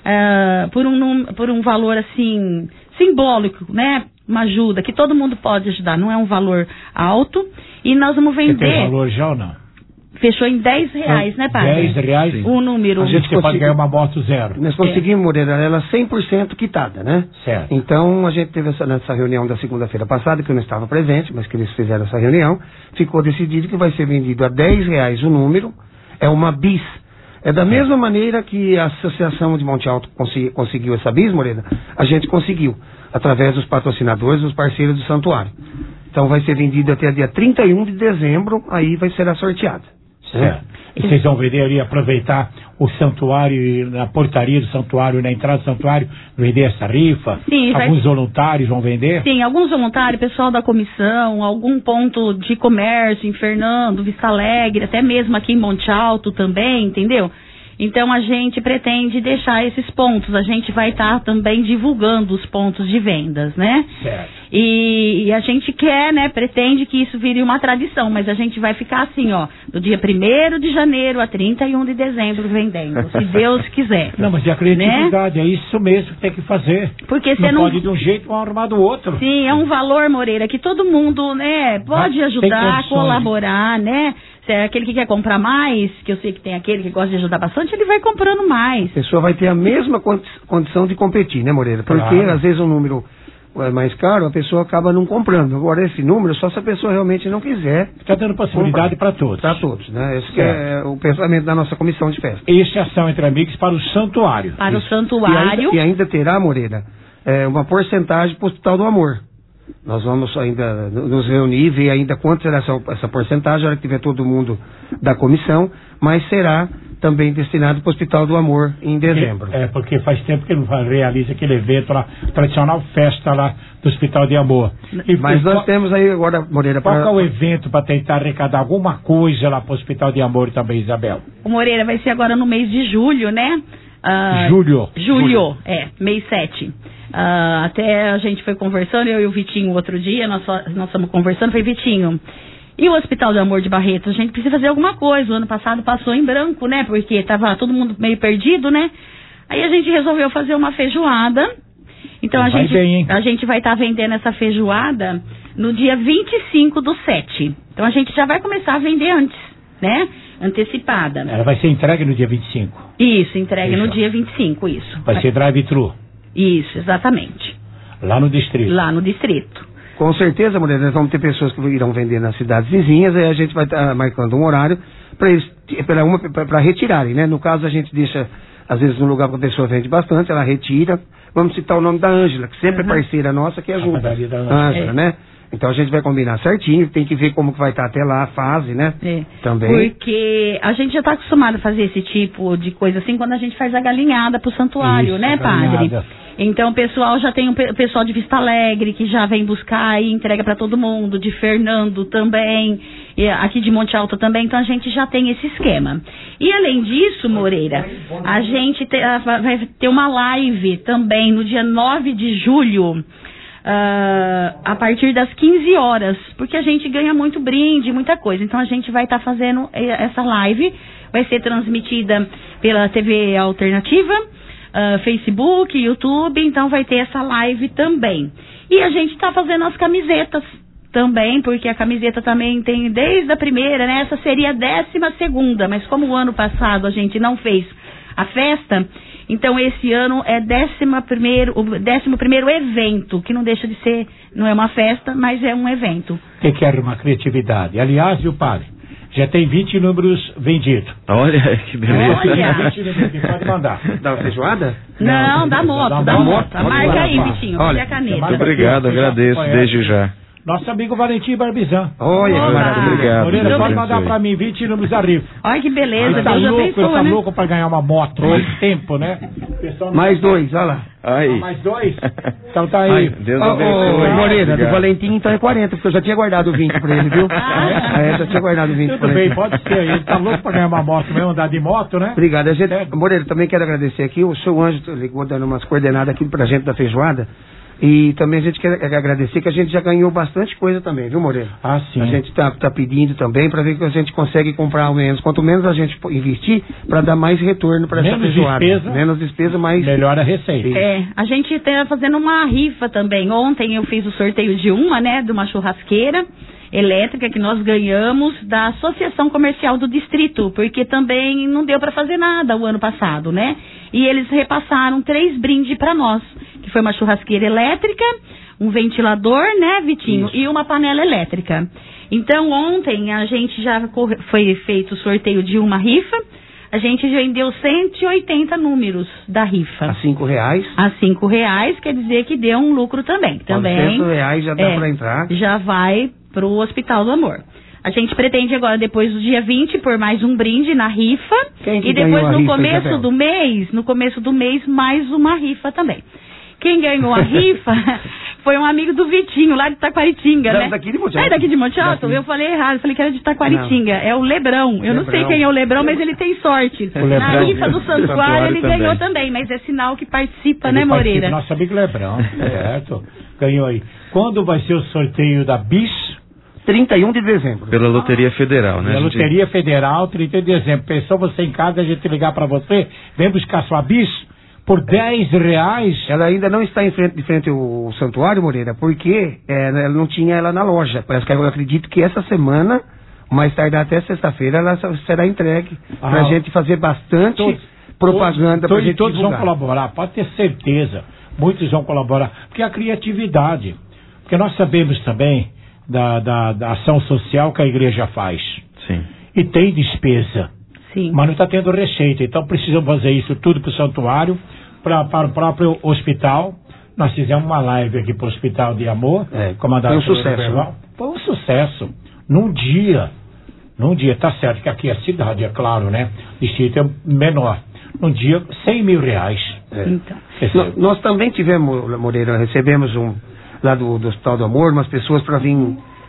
Uh, por, um, por um valor assim, simbólico, né? Uma ajuda, que todo mundo pode ajudar. Não é um valor alto. E nós vamos vender... Você tem valor já ou não? Fechou em dez reais, né, padre? dez reais? O número. A gente consegui... pode ganhar uma moto zero. Nós conseguimos, Moreira, ela cem por cento quitada, né? Certo. Então, a gente teve essa, nessa reunião da segunda-feira passada, que eu não estava presente, mas que eles fizeram essa reunião, ficou decidido que vai ser vendido a dez reais o número, é uma bis. É da mesma maneira que a Associação de Monte Alto consegui, conseguiu essa bis, Moreira, a gente conseguiu, através dos patrocinadores, dos parceiros do santuário. Então, vai ser vendido até dia trinta e um de dezembro, aí vai ser sorteada. Certo. E vocês vão vender ali, aproveitar o santuário, na portaria do santuário, na entrada do santuário, vender essa rifa? Sim, alguns vai... voluntários vão vender? Sim, alguns voluntários, pessoal da comissão, algum ponto de comércio em Fernando, Vista Alegre, até mesmo aqui em Monte Alto também, entendeu? Então a gente pretende deixar esses pontos, a gente vai estar tá também divulgando os pontos de vendas, né? Certo. E, e a gente quer, né, pretende que isso vire uma tradição, mas a gente vai ficar assim, ó, do dia primeiro de janeiro a trinta e um de dezembro vendendo, se Deus quiser. Não, mas é a criatividade, né? É isso mesmo que tem que fazer. Porque você não, não pode de um jeito ou arrumar do outro. Sim, é um valor, Moreira, que todo mundo, né, pode ajudar, colaborar, né? Se é aquele que quer comprar mais, que eu sei que tem aquele que gosta de ajudar bastante, ele vai comprando mais. A pessoa vai ter a mesma condi condição de competir, né, Moreira? Porque claro, às vezes um número é mais caro, a pessoa acaba não comprando. Agora, esse número, só se a pessoa realmente não quiser. Está dando possibilidade para todos. Para todos, né? Esse que é o pensamento da nossa comissão de festa. Esse é ação entre amigos para o santuário. Para Isso. o santuário. E ainda, e ainda terá, Moreira, é, uma porcentagem para o Hospital do Amor. Nós vamos ainda nos reunir e ver ainda quanto será essa, essa porcentagem, na hora que tiver todo mundo da comissão, mas será também destinado para o Hospital do Amor em dezembro. É, porque faz tempo que não realiza aquele evento lá, tradicional festa lá do Hospital de Amor. E, mas nós qual, temos aí agora, Moreira... Qual pra... é o evento para tentar arrecadar alguma coisa lá para o Hospital de Amor também, Isabel? O Moreira vai ser agora no mês de julho, né? Uh, julho. Julho, julho, é, mês sete. Uh, até a gente foi conversando, eu e o Vitinho outro dia, nós, nós estamos conversando, falei, Vitinho, E o Hospital do Amor de Barretos, a gente precisa fazer alguma coisa. O ano passado passou em branco, né? Porque tava todo mundo meio perdido, né? Aí a gente resolveu fazer uma feijoada. Então a vai gente, bem, hein? a gente vai estar tá vendendo essa feijoada no dia vinte e cinco do sete. Então a gente já vai começar a vender antes, né? Antecipada. Ela vai ser entregue no dia vinte e cinco. Isso, entregue no dia vinte e cinco, isso. Vai, vai ser drive-thru. Isso, exatamente. Lá no distrito. Lá no distrito. Com certeza, mulher, nós vamos ter pessoas que irão vender nas cidades vizinhas, aí a gente vai estar tá marcando um horário para eles, para uma, para retirarem, né? No caso, a gente deixa, às vezes, no lugar que a pessoa vende bastante, ela retira. Vamos citar o nome da Ângela, que sempre uhum. é parceira nossa, que ajuda. A Ângela, é. né? Então a gente vai combinar certinho, tem que ver como que vai estar até lá a fase, né? É. Também. Porque a gente já está acostumado a fazer esse tipo de coisa assim quando a gente faz a galinhada pro santuário, Isso, né, padre? Galinhada. Então o pessoal já tem um pe- pessoal de Vista Alegre que já vem buscar e entrega para todo mundo, de Fernando também, e aqui de Monte Alto também, então a gente já tem esse esquema. E além disso, Moreira, a gente te, a, vai ter uma live também no dia nove de julho, Uh, a partir das quinze horas, porque a gente ganha muito brinde, muita coisa. Então a gente vai estar tá fazendo essa live, vai ser transmitida pela T V Alternativa, uh, Facebook, YouTube, então vai ter essa live também. E a gente está fazendo as camisetas também, porque a camiseta também tem desde a primeira, né? Essa seria a décima segunda, mas como o ano passado a gente não fez a festa, então esse ano é décimo primeiro, o décimo primeiro evento, que não deixa de ser, não é uma festa, mas é um evento. Que quer uma criatividade. Aliás, viu, padre? Já tem vinte números vendidos. Olha, que beleza. Olha. vinte números vendidos, pode mandar. Da feijoada? Não, não da moto, da, da moto. moto. Marca aí, Vitinho, olha, a caneta. Muito obrigado, agradeço desde já. Nosso amigo Valentim Barbizan. Olha, que maravilha. Obrigado. Moreira, pode mandar pra mim vinte números da rifa. Olha que beleza, ele tá Deus louco, abençoa, ele tá né? louco pra ganhar uma moto. Mais tempo, né? Mais dois, olha lá. Aí. Ah, mais dois? Então tá aí. Ai, Deus oh, abençoe. oh, Moreira, Obrigado. do Valentim então é quarenta, porque eu já tinha guardado vinte pra ele, viu? Ah. É, já tinha guardado vinte Tudo pra bem, ele. pode ser. Ele tá louco pra ganhar uma moto mesmo, andar de moto, né? Obrigado. A gente, É. Moreira, também quero agradecer aqui. O seu Anjo ligou dando umas coordenadas aqui pra gente da feijoada. E também a gente quer agradecer que a gente já ganhou bastante coisa também, viu, Moreira? Ah, sim. A gente tá, tá pedindo também para ver que a gente consegue comprar ao menos. Quanto menos a gente investir, para dar mais retorno para essa Menos feijoada. despesa. Menos despesa, mais... Melhor a receita. É, a gente está fazendo uma rifa também. Ontem eu fiz o sorteio de uma, né, de uma churrasqueira elétrica que nós ganhamos da Associação Comercial do Distrito, porque também não deu para fazer nada o ano passado, né? E eles repassaram três brindes para nós, que foi uma churrasqueira elétrica, um ventilador, né, Vitinho, Isso. e uma panela elétrica. Então ontem a gente já corre... foi feito o sorteio de uma rifa. A gente vendeu cento e oitenta números da rifa. A cinco reais? A cinco reais, quer dizer que deu um lucro também. Também. cem reais já dá é, para entrar. Já vai pro Hospital do Amor. A gente pretende agora, depois do dia vinte, por mais um brinde na rifa. Quem que e depois, no rifa, começo Isabel? do mês, no começo do mês, mais uma rifa também. Quem ganhou a rifa foi um amigo do Vitinho, lá de Taquaritinga, Da, né? daqui de Monte Alto. É daqui de Monte Alto? Eu falei errado, falei que era de Taquaritinga. Não. É o Lebrão. Eu Lebrão. não sei quem é o Lebrão, mas ele tem sorte. O Na rifa do santuário, santuário ele também. ganhou também, mas é sinal que participa, Ele né, Moreira? participa. Nosso amigo Lebrão, certo. Ganhou aí. Quando vai ser o sorteio da Bis? trinta e um de dezembro. Pela Loteria Federal, né? Pela gente? Loteria Federal, trinta de dezembro. Pensou você em casa, a gente ligar pra você, vem buscar sua Bis por dez reais? Ela ainda não está em frente, de frente ao santuário, Moreira, porque é, ela não tinha ela na loja. Parece que eu acredito que essa semana, mais tardar até sexta-feira, ela será entregue Ah, pra gente fazer bastante todos, propaganda todos, pra gente todos vão divulgar. colaborar, pode ter certeza. Muitos vão colaborar. Porque a criatividade. Porque nós sabemos também da, da, da ação social que a igreja faz. Sim. E tem despesa. Sim. Mas não está tendo receita. Então precisamos fazer isso tudo para o santuário, pra, para o próprio hospital. Nós fizemos uma live aqui para o Hospital de Amor. É, comandado foi um pelo sucesso, Berval. né? Foi um sucesso. Num dia. Num dia, tá certo que aqui é a cidade, é claro, né? O distrito é menor. Num dia, cem mil reais. É. Então. No- nós também tivemos, Moreira, recebemos um lá do, do Hospital do Amor, umas pessoas para vir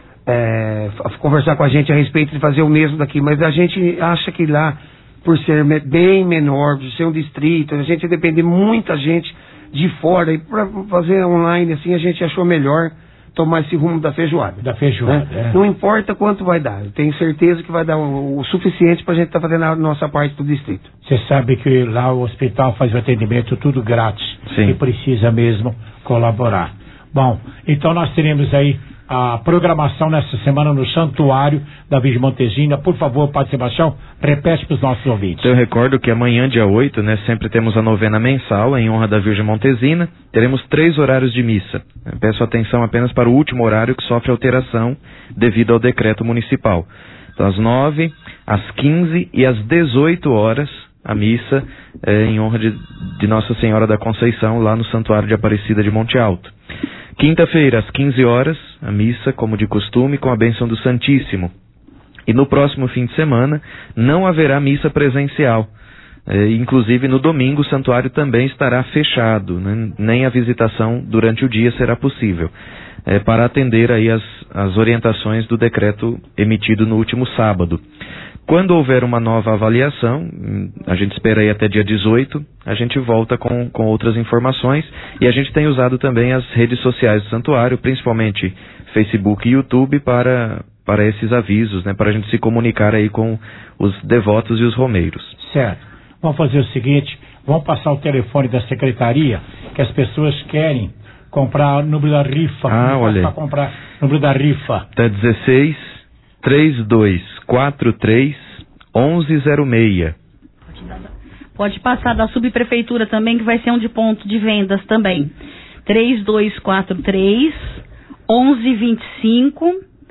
é, f- conversar com a gente a respeito de fazer o mesmo daqui, mas a gente acha que lá, por ser me- bem menor, por ser um distrito, a gente depende de muita gente de fora, e para fazer online assim a gente achou melhor tomar esse rumo da feijoada. Da feijoada, né? é. Não importa quanto vai dar, eu tenho certeza que vai dar o, o suficiente para a gente estar tá fazendo a nossa parte do distrito. Você sabe que lá o hospital faz o atendimento tudo grátis. Sim. E precisa mesmo colaborar. Bom, então nós teremos aí a programação nessa semana no Santuário da Virgem Montesina. Por favor, Padre Sebastião, repete para os nossos ouvintes. Então, eu recordo que amanhã, dia oito, né, sempre temos a novena mensal em honra da Virgem Montesina. Teremos três horários de missa. Eu peço atenção apenas para o último horário que sofre alteração devido ao decreto municipal. Então, às nove, às quinze e às dezoito horas, a missa é, em honra de, de Nossa Senhora da Conceição, lá no Santuário de Aparecida de Monte Alto. Quinta-feira, às quinze horas, a missa, como de costume, com a bênção do Santíssimo. E no próximo fim de semana, não haverá missa presencial. É, inclusive, no domingo, o santuário também estará fechado, né? Nem a visitação durante o dia será possível, é, para atender aí as, as orientações do decreto emitido no último sábado. Quando houver uma nova avaliação, a gente espera aí até dia dezoito, a gente volta com, com outras informações, e a gente tem usado também as redes sociais do santuário, principalmente Facebook e YouTube, para, para esses avisos, né, para a gente se comunicar aí com os devotos e os romeiros. Certo. Vamos fazer o seguinte, vamos passar o telefone da secretaria, que as pessoas querem comprar o número da rifa. Ah, olha. Para comprar o número da rifa. Tá dezesseis, trinta e dois, quarenta e três, onze zero seis. Pode passar da subprefeitura também, que vai ser um de ponto de vendas também. três dois quatro três, onze vinte e cinco,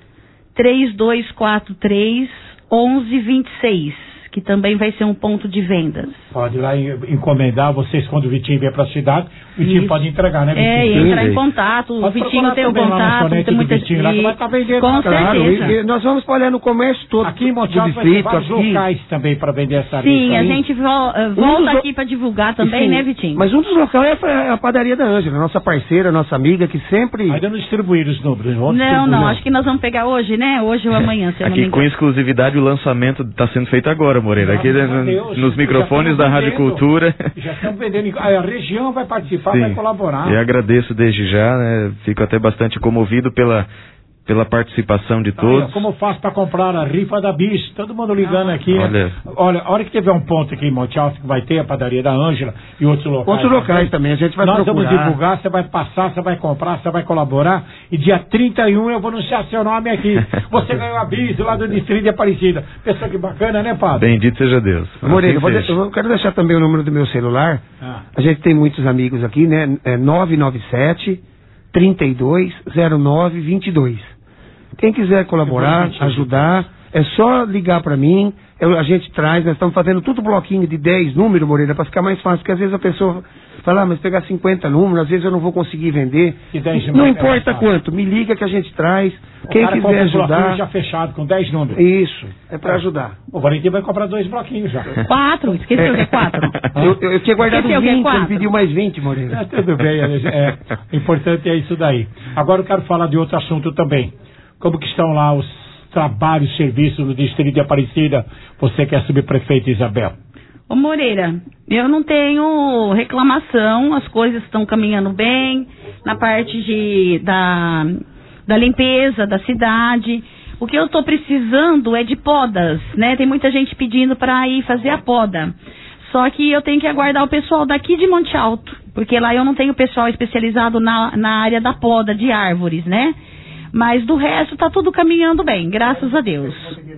três dois quatro três, onze vinte e seis, que também vai ser um ponto de vendas. Pode ir lá e encomendar, vocês quando o Vitinho vier para a cidade, o Vitinho Isso. pode entregar, né, Vitinho? É, e entrar em contato, o Pode Vitinho tem o contato, tem muita Vitinho, lá, que vai estar vendendo. Com Claro, certeza. e, e nós vamos espalhar no comércio todo. Aqui em Monte Alto vai ter distrito, vários aqui. locais também para vender essa Sim, rifa. a aí. gente vo- uh, Um volta dos- aqui para divulgar também, Sim, né, Vitinho? Mas um dos locais é a- a padaria da Ângela, nossa parceira, nossa amiga, que sempre... Ainda não distribuíram os números. Não, não, não, acho que nós vamos pegar hoje, né? Hoje ou amanhã, se eu não me Aqui com engano. exclusividade o lançamento está sendo feito agora, Moreira. Aqui Graças no- a Deus, nos já microfones estamos da Rádio vendendo. Cultura. Já estamos vendendo. A região vai participar, vai colaborar. E agradeço desde já, né? Fico até bastante comovido pela, pela participação de todos. Olha, como eu faço para comprar a rifa da Bis? Todo mundo ligando aqui. né? Olha. Olha, a hora que tiver um ponto aqui em Monte Alto, que vai ter a padaria da Ângela e outros locais. Outros locais também, a gente vai Nós procurar. vamos divulgar, você vai passar, você vai comprar, você vai colaborar. E dia trinta e um eu vou anunciar seu nome aqui. Você ganhou a Bis lá do Distrito de Aparecida. Pessoa que bacana, né, Padre? Bendito seja Deus. Moreira, eu, vou Assim de- seja. eu quero deixar também o número do meu celular. Ah. A gente tem muitos amigos aqui, né? É nove nove sete, trinta e dois, zero nove, vinte e dois. Quem quiser colaborar, ajudar, é só ligar para mim. Eu- a gente traz, nós estamos fazendo tudo bloquinho de dez números, Moreira, para ficar mais fácil, porque às vezes a pessoa fala, ah, mas pegar cinquenta números, às vezes eu não vou conseguir vender. E dez Não números é importa mais fácil. quanto, me liga que a gente traz. O Quem cara quiser compra um bloquinho ajudar. já fechado, com dez números. Isso, é para ajudar. O Valentim vai comprar dois bloquinhos já. Quatro, esqueceu que é quatro. Eu, eu, eu tinha guardado Esqueceu que é vinte, ele quatro. pediu mais vinte, Moreira. É, tudo bem, é, o importante é isso daí. Agora eu quero falar de outro assunto também. Como que estão lá os trabalhos, serviços no Distrito de Aparecida? Você que é subprefeita, Isabel. Ô Moreira, eu não tenho reclamação, as coisas estão caminhando bem, na parte de, da, da limpeza da cidade. O que eu estou precisando é de podas, né? Tem muita gente pedindo para ir fazer a poda. Só que eu tenho que aguardar o pessoal daqui de Monte Alto, porque lá eu não tenho pessoal especializado na, na área da poda de árvores, né? Mas do resto tá tudo caminhando bem, graças a Deus.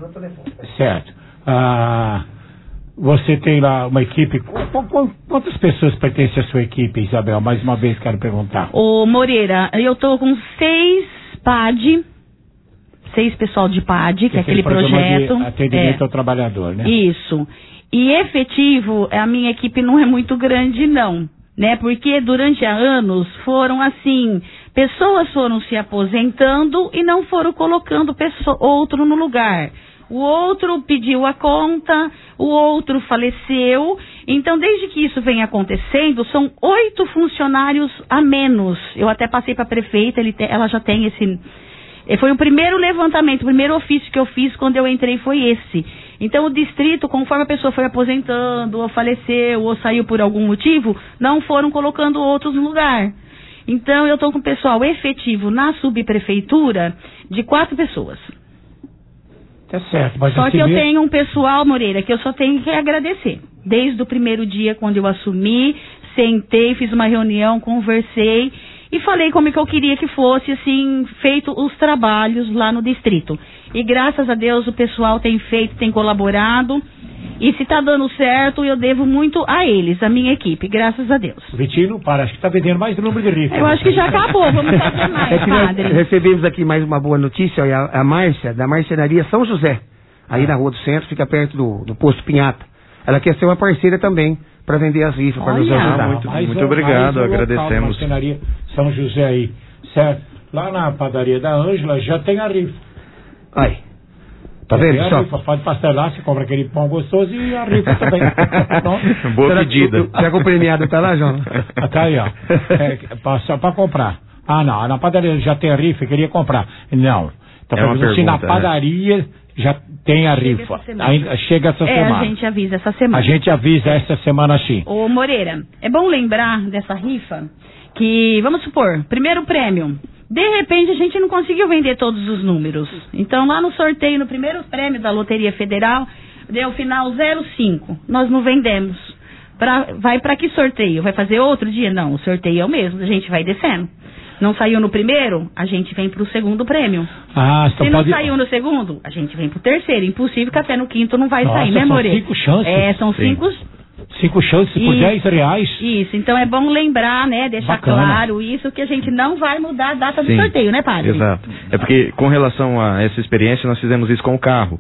Certo. Ah, você tem lá uma equipe. Qu- qu- Quantas pessoas pertencem à sua equipe, Isabel? Mais uma vez quero perguntar. Ô Moreira, eu tô com seis P A D, seis pessoal de P A D, que é aquele programa projeto. de atendimento é. ao trabalhador, né? Isso. E efetivo, a minha equipe não é muito grande, não. Né? Porque durante anos foram assim, pessoas foram se aposentando e não foram colocando pessoa, outro no lugar. O outro pediu a conta, o outro faleceu. Então, desde que isso vem acontecendo, são oito funcionários a menos. Eu até passei para a prefeita, ele te, ela já tem esse... Foi o primeiro levantamento, o primeiro ofício que eu fiz quando eu entrei foi esse. Então, o distrito, conforme a pessoa foi aposentando, ou faleceu, ou saiu por algum motivo, não foram colocando outros no lugar. Então, eu estou com pessoal efetivo na subprefeitura de quatro pessoas. Tá certo, mas Só que eu mesmo... tenho um pessoal, Moreira, que eu só tenho que agradecer. Desde o primeiro dia, quando eu assumi, sentei, fiz uma reunião, conversei e falei como que eu queria que fosse, assim, feito os trabalhos lá no distrito. E graças a Deus o pessoal tem feito, tem colaborado. E se tá dando certo, eu devo muito a eles, a minha equipe, graças a Deus. Vitinho, para, acho que tá vendendo mais número de rifa. Eu acho que já acabou, vamos fazer mais, É que nós padre. recebemos aqui mais uma boa notícia, olha, a, a Márcia, da Marcenaria São José, aí na Rua do Centro, fica perto do, do Posto Pinhata. Ela quer ser uma parceira também para vender as rifas, para nos ajudar. Muito, muito obrigado, agradecemos. Marcenaria São José aí, certo? Lá na padaria da Ângela já tem a rifa. Aí. Tá vendo, pessoal? Rifa, pode parcelar, você compra aquele pão gostoso e a rifa também. Boa será pedida. Que, será que o premiado tá lá, João? Tá aí, ó. É, só pra comprar. Ah, não, na padaria já tem a rifa, queria comprar. Não. Então, é uma pergunta, se na padaria né? já tem a rifa. Chega Ainda chega essa é, semana. a gente avisa essa semana. A gente avisa essa semana sim. Ô, Moreira, é bom lembrar dessa rifa que, vamos supor, primeiro prêmio. De repente a gente não conseguiu vender todos os números. Então lá no sorteio, no primeiro prêmio da Loteria Federal, deu final zero cinco. Nós não vendemos. Pra, vai para que sorteio? Vai fazer outro dia? Não, o sorteio é o mesmo, a gente vai descendo. Não saiu no primeiro, a gente vem pro segundo prêmio. Ah, Se não pode... saiu no segundo, a gente vem pro terceiro. Impossível que até no quinto não vai Nossa, sair, né, são Moreira? cinco chances. É, são Sim. cinco... Cinco chances por dez reais. Isso, então é bom lembrar, né, deixar Bacana. claro isso, que a gente não vai mudar a data Sim, do sorteio, né, padre? Exato. É porque, com relação a essa experiência, nós fizemos isso com o carro.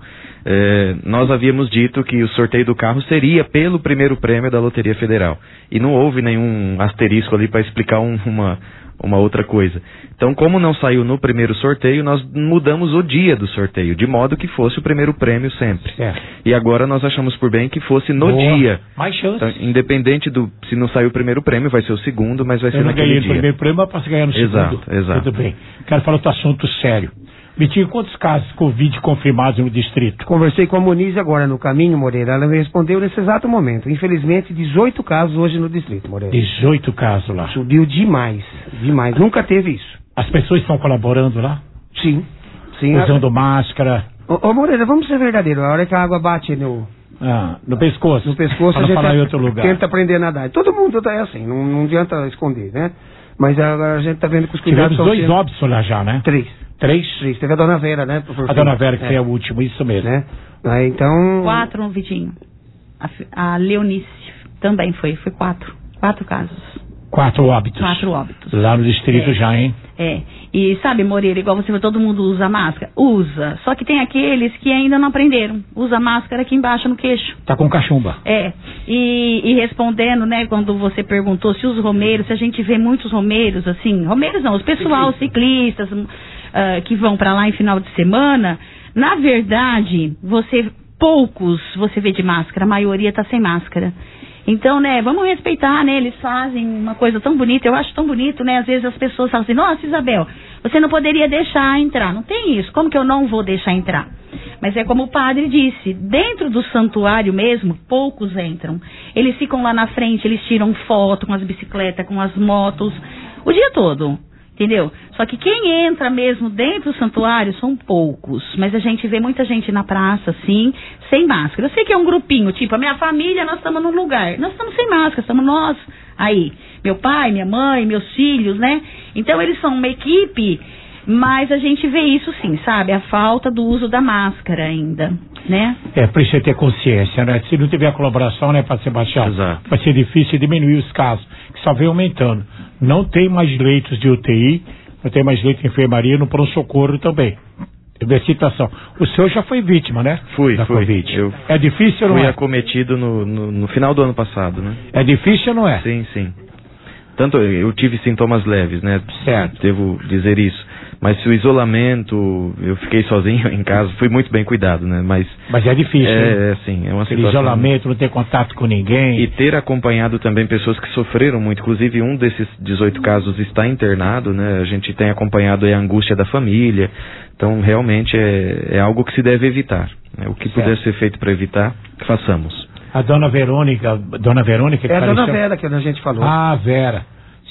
É, nós havíamos dito que o sorteio do carro seria pelo primeiro prêmio da Loteria Federal. E não houve nenhum asterisco ali para explicar um, uma, uma outra coisa. Então, como não saiu no primeiro sorteio, nós mudamos o dia do sorteio, de modo que fosse o primeiro prêmio sempre. Certo. E agora nós achamos por bem que fosse no Boa. dia. Mais chances. Então, independente do, se não saiu o primeiro prêmio, vai ser o segundo, mas vai ser Eu não naquele ganhei dia. no primeiro prêmio, mas posso ganhar no Exato, segundo. exato. Tudo bem. Quero falar outro assunto sério. Vitinho, quantos casos de Covid confirmados no distrito? Conversei com a Moniz agora no caminho, Moreira. Ela me respondeu nesse exato momento. Infelizmente, dezoito casos hoje no distrito, Moreira. dezoito casos lá. Subiu demais, demais. Nunca teve isso. As pessoas estão colaborando lá? Sim, sim. Usando máscara. Ô, ô Moreira, vamos ser verdadeiros. A hora que a água bate no... Ah, no pescoço. No pescoço, Para a gente falar tá- em outro lugar. tenta aprender a nadar. Todo mundo é assim, não, não adianta esconder, né? Mas agora a gente tá vendo que os cuidados Tivemos estão dois sendo... óbitos lá já, né? Três. Três? Três. Teve a Dona Vera, né? Por A fim. Dona Vera, que É. foi a última, isso mesmo. Né? Aí, então... Quatro, Vitinho. A, fi- a Leonice também foi, foi quatro. Quatro casos. Quatro óbitos. Quatro óbitos. Lá no distrito É. já, hein? É. E sabe, Moreira, igual você falou, todo mundo usa máscara? Usa. Só que tem aqueles que ainda não aprenderam. Usa máscara aqui embaixo no queixo. Tá com cachumba. É, e, e respondendo, né, quando você perguntou se os romeiros, se a gente vê muitos romeiros, assim, romeiros não, os pessoal, ciclistas, ah, que vão pra lá em final de semana, na verdade, você, poucos você vê de máscara, a maioria tá sem máscara. Então, né, vamos respeitar, né, eles fazem uma coisa tão bonita, eu acho tão bonito, né, às vezes as pessoas falam assim, nossa, Isabel, você não poderia deixar entrar, não tem isso, como que eu não vou deixar entrar? Mas é como o padre disse, dentro do santuário mesmo, poucos entram, eles ficam lá na frente, eles tiram foto com as bicicletas, com as motos, o dia todo. Entendeu? Só que quem entra mesmo dentro do santuário são poucos. Mas a gente vê muita gente na praça, assim, sem máscara. Eu sei que é um grupinho, tipo, a minha família, nós estamos num lugar. Nós estamos sem máscara, estamos nós aí. Meu pai, minha mãe, meus filhos, né? Então eles são uma equipe, mas a gente vê isso sim, sabe? A falta do uso da máscara ainda, né? É, precisa ter consciência, né? Se não tiver colaboração, né, para Sebastião, Exato. vai ser difícil diminuir os casos, que só vem aumentando. Não tem mais leitos de U T I, não tem mais leitos de enfermaria no pronto-socorro também. Da situação. O senhor já foi vítima, né? Fui, da fui. Covid. Eu É difícil ou não fui é? acometido no, no, no final do ano passado, né? É difícil ou não é? Sim, sim. Tanto eu tive sintomas leves, né? Certo. Devo dizer isso. Mas se o isolamento, eu fiquei sozinho em casa, fui muito bem cuidado, né? Mas, Mas é difícil, é, né? é sim, é uma Aquele situação... isolamento, não ter contato com ninguém. E ter acompanhado também pessoas que sofreram muito, inclusive um desses dezoito casos está internado, né? A gente tem acompanhado aí a angústia da família, então realmente é, é algo que se deve evitar, né? O que Certo. puder ser feito para evitar, façamos. A dona Verônica, dona Verônica que É a Dona faleceu? Vera que a gente falou. Ah, Vera.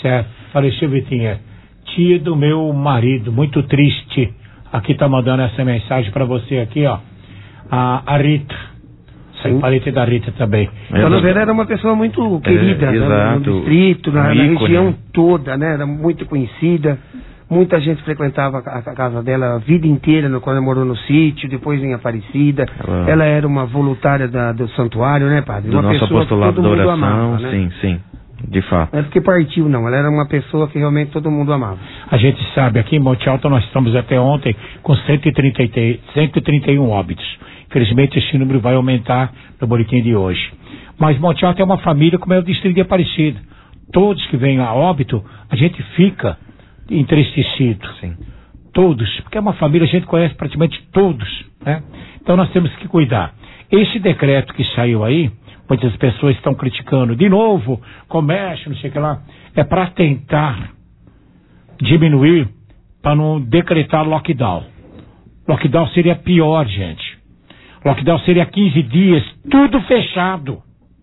Certo. Faleceu, Vitinha. Tia do meu marido, muito triste. Aqui tá mandando essa mensagem pra você aqui, ó. A, a Rita. Sim. Falei da Rita também. Dona Vera era uma pessoa muito querida, é, né, no distrito, na, um na ícone, região toda, né? Era muito conhecida. Muita gente frequentava a, a casa dela a vida inteira, no, quando ela morou no sítio, depois em Aparecida. Ela, ela era uma voluntária da, do santuário, né, padre? Do uma nosso pessoa apostolado que todo da mundo oração, amava, né? sim, sim. De fato. Não é porque partiu, não. Ela era uma pessoa que realmente todo mundo amava. A gente sabe, aqui em Monte Alto nós estamos até ontem com cento e trinta e um óbitos. Infelizmente esse número vai aumentar no boletim de hoje. Mas Monte Alto é uma família como é o distrito de Aparecida. Todos que vêm a óbito, a gente fica entristecido. Sim. Todos, porque é uma família, a gente conhece praticamente todos, né? Então nós temos que cuidar. Esse decreto que saiu aí, muitas pessoas estão criticando, de novo, comércio, não sei o que lá, é para tentar diminuir, para não decretar lockdown. Lockdown seria pior, gente. Lockdown seria quinze dias, tudo fechado.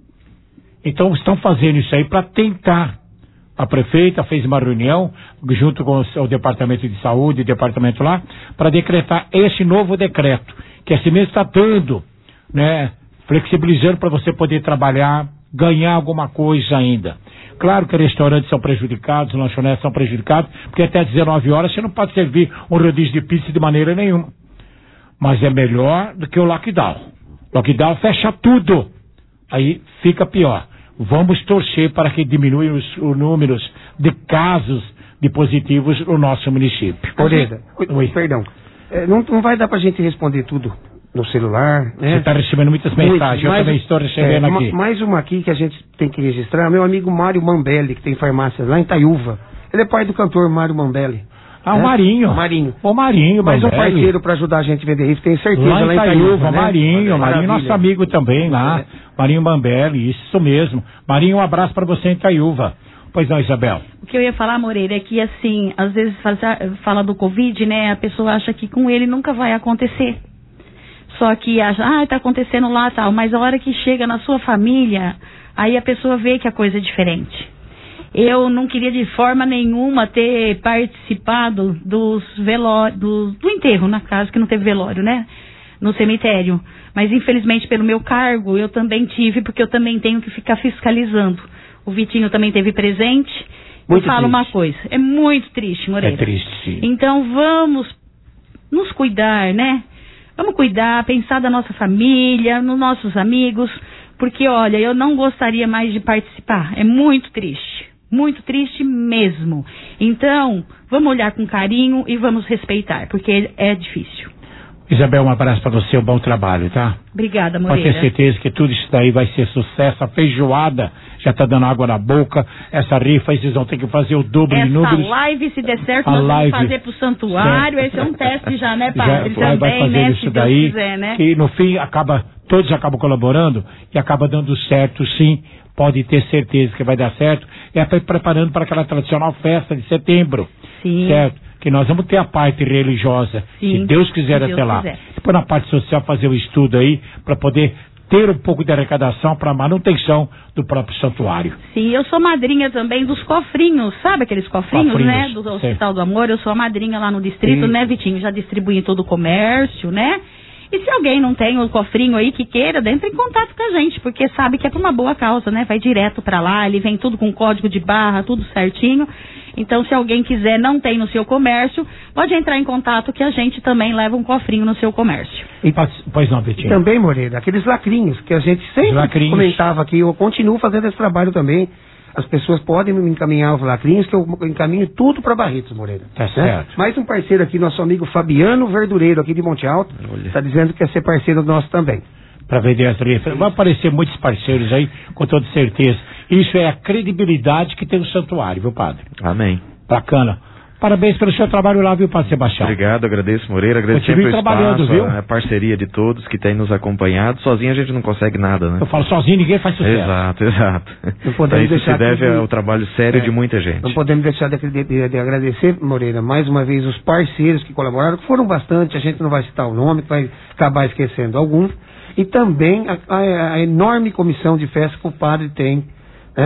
Então estão fazendo isso aí para tentar. A prefeita fez uma reunião junto com o departamento de saúde, o departamento lá, para decretar esse novo decreto, que assim mesmo está dando, né, flexibilizando para você poder trabalhar, ganhar alguma coisa ainda. Claro que restaurantes são prejudicados, lanchonetes são prejudicados, porque até dezenove horas você não pode servir um rodízio de pizza de maneira nenhuma. Mas é melhor do que o lockdown. Lockdown fecha tudo. Aí fica pior. Vamos torcer para que diminua os, os números de casos de positivos no nosso município. Oreda, perdão. É, não, não vai dar para a gente responder tudo no celular, né? Você está recebendo muitas mensagens, eu mais, também estou recebendo é, aqui. Mais uma aqui que a gente tem que registrar. Meu amigo Mário Mambelli, que tem farmácia lá em Itaiúva. Ele é pai do cantor Mário Mambelli. Ah, o Marinho. O Marinho. O Marinho, mais um parceiro para ajudar a gente a vender isso, tenho certeza. Lá em lá Itaiúva, né? Marinho, Marinho, nosso amigo também lá. É. Marinho Mambelli, isso mesmo. Marinho, um abraço para você em Itaiúva. Pois não, Isabel. O que eu ia falar, Moreira, é que assim, às vezes fala do Covid, né? A pessoa acha que com ele nunca vai acontecer. Só que acha, ah, tá acontecendo lá tal, mas a hora que chega na sua família, aí a pessoa vê que a coisa é diferente. Eu não queria de forma nenhuma ter participado dos velórios, do, do enterro, na casa que não teve velório, né? No cemitério. Mas infelizmente pelo meu cargo eu também tive, porque eu também tenho que ficar fiscalizando. O Vitinho também teve presente. Muito eu falo triste. Uma coisa, é muito triste, Moreira. É triste, sim. Então vamos nos cuidar, né? Vamos cuidar, pensar da nossa família, nos nossos amigos, porque olha, eu não gostaria mais de participar. É muito triste. Muito triste mesmo. Então, vamos olhar com carinho e vamos respeitar, porque é difícil. Isabel, um abraço para você, um bom trabalho, tá? Obrigada, Moreira. Pode ter certeza que tudo isso daí vai ser sucesso. A feijoada já tá dando água na boca. Essa rifa, vocês vão ter que fazer o dobro Essa de números. Essa live, se der certo, a nós live, vamos fazer pro santuário. Certo. Esse é um teste já, né, padre? Já, Também, vai fazer né, isso se daí, Deus quiser, né? E no fim, acaba, todos acabam colaborando e acaba dando certo, sim. Pode ter certeza que vai dar certo. É preparando para aquela tradicional festa de setembro. Sim. Certo? Que nós vamos ter a parte religiosa, sim, se Deus quiser, se até Deus lá. Quiser. Depois na parte social fazer o estudo aí, para poder ter um pouco de arrecadação para manutenção do próprio santuário. Sim, eu sou madrinha também dos cofrinhos, sabe aqueles cofrinhos, cofrinhos né? Do Hospital do Amor, eu sou a madrinha lá no distrito, sim. Né, Vitinho? Já distribuí em todo o comércio, né? E se alguém não tem o cofrinho aí que queira, entre em contato com a gente, porque sabe que é para uma boa causa, né? Vai direto para lá, ele vem tudo com código de barra, tudo certinho. Então, se alguém quiser, não tem no seu comércio, pode entrar em contato que a gente também leva um cofrinho no seu comércio. E, pois não, Betinho. Também, Moreira, aqueles lacrinhos que a gente sempre comentava aqui, eu continuo fazendo esse trabalho também. As pessoas podem me encaminhar os lacrinhos, que eu encaminho tudo para Barretos, Moreira. Tá né? certo. Mais um parceiro aqui, nosso amigo Fabiano Verdureiro, aqui de Monte Alto, está dizendo que quer ser parceiro nosso também. Para vender as rifas. Vão aparecer muitos parceiros aí, com toda certeza. Isso é a credibilidade que tem o santuário, viu, padre? Amém. Bacana. Parabéns pelo seu trabalho lá, viu, Padre Sebastião? Obrigado, agradeço, Moreira, agradeço sempre o espaço, viu? a parceria de todos que têm nos acompanhado. Sozinho a gente não consegue nada, né? Eu falo sozinho, ninguém faz sucesso. Exato, exato. Não podemos isso deixar se deve de... ao trabalho sério é, de muita gente. Não podemos deixar de, de, de, de agradecer, Moreira, mais uma vez os parceiros que colaboraram, que foram bastante, a gente não vai citar o nome, que vai acabar esquecendo alguns, e também a, a, a enorme comissão de festa que o padre tem, né?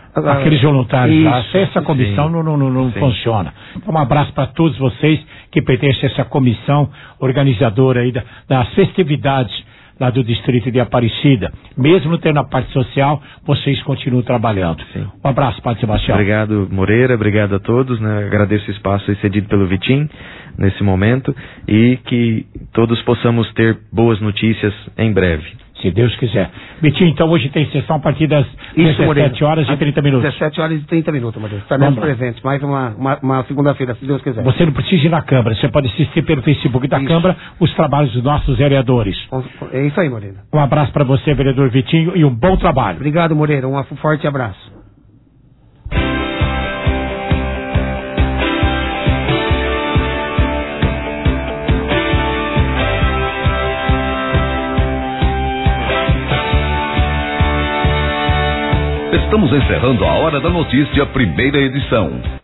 Aqueles voluntários lá, Isso, sem essa comissão sim. não, não, não, não Sim. funciona. Então, um abraço para todos vocês que pertencem a essa comissão organizadora aí da, das festividades lá do distrito de Aparecida. Mesmo tendo a parte social, vocês continuam trabalhando. Sim. Um abraço, Padre Sebastião. Obrigado, Moreira, obrigado a todos, né? Agradeço o espaço aí cedido pelo Vitim nesse momento e que todos possamos ter boas notícias em breve. Se Deus quiser. Vitinho, então hoje tem sessão a partir das Isso, dezessete horas e trinta minutos. dezessete horas e trinta minutos, Matheus. Estaremos Vamos lá. presentes. Mais uma, uma, uma segunda-feira, se Deus quiser. Você não precisa ir na Câmara, você pode assistir pelo Facebook da Isso. Câmara os trabalhos dos nossos vereadores. É isso aí, Moreira. Um abraço para você, vereador Vitinho, e um bom trabalho. Obrigado, Moreira. Um forte abraço. Estamos encerrando a Hora da Notícia, primeira edição.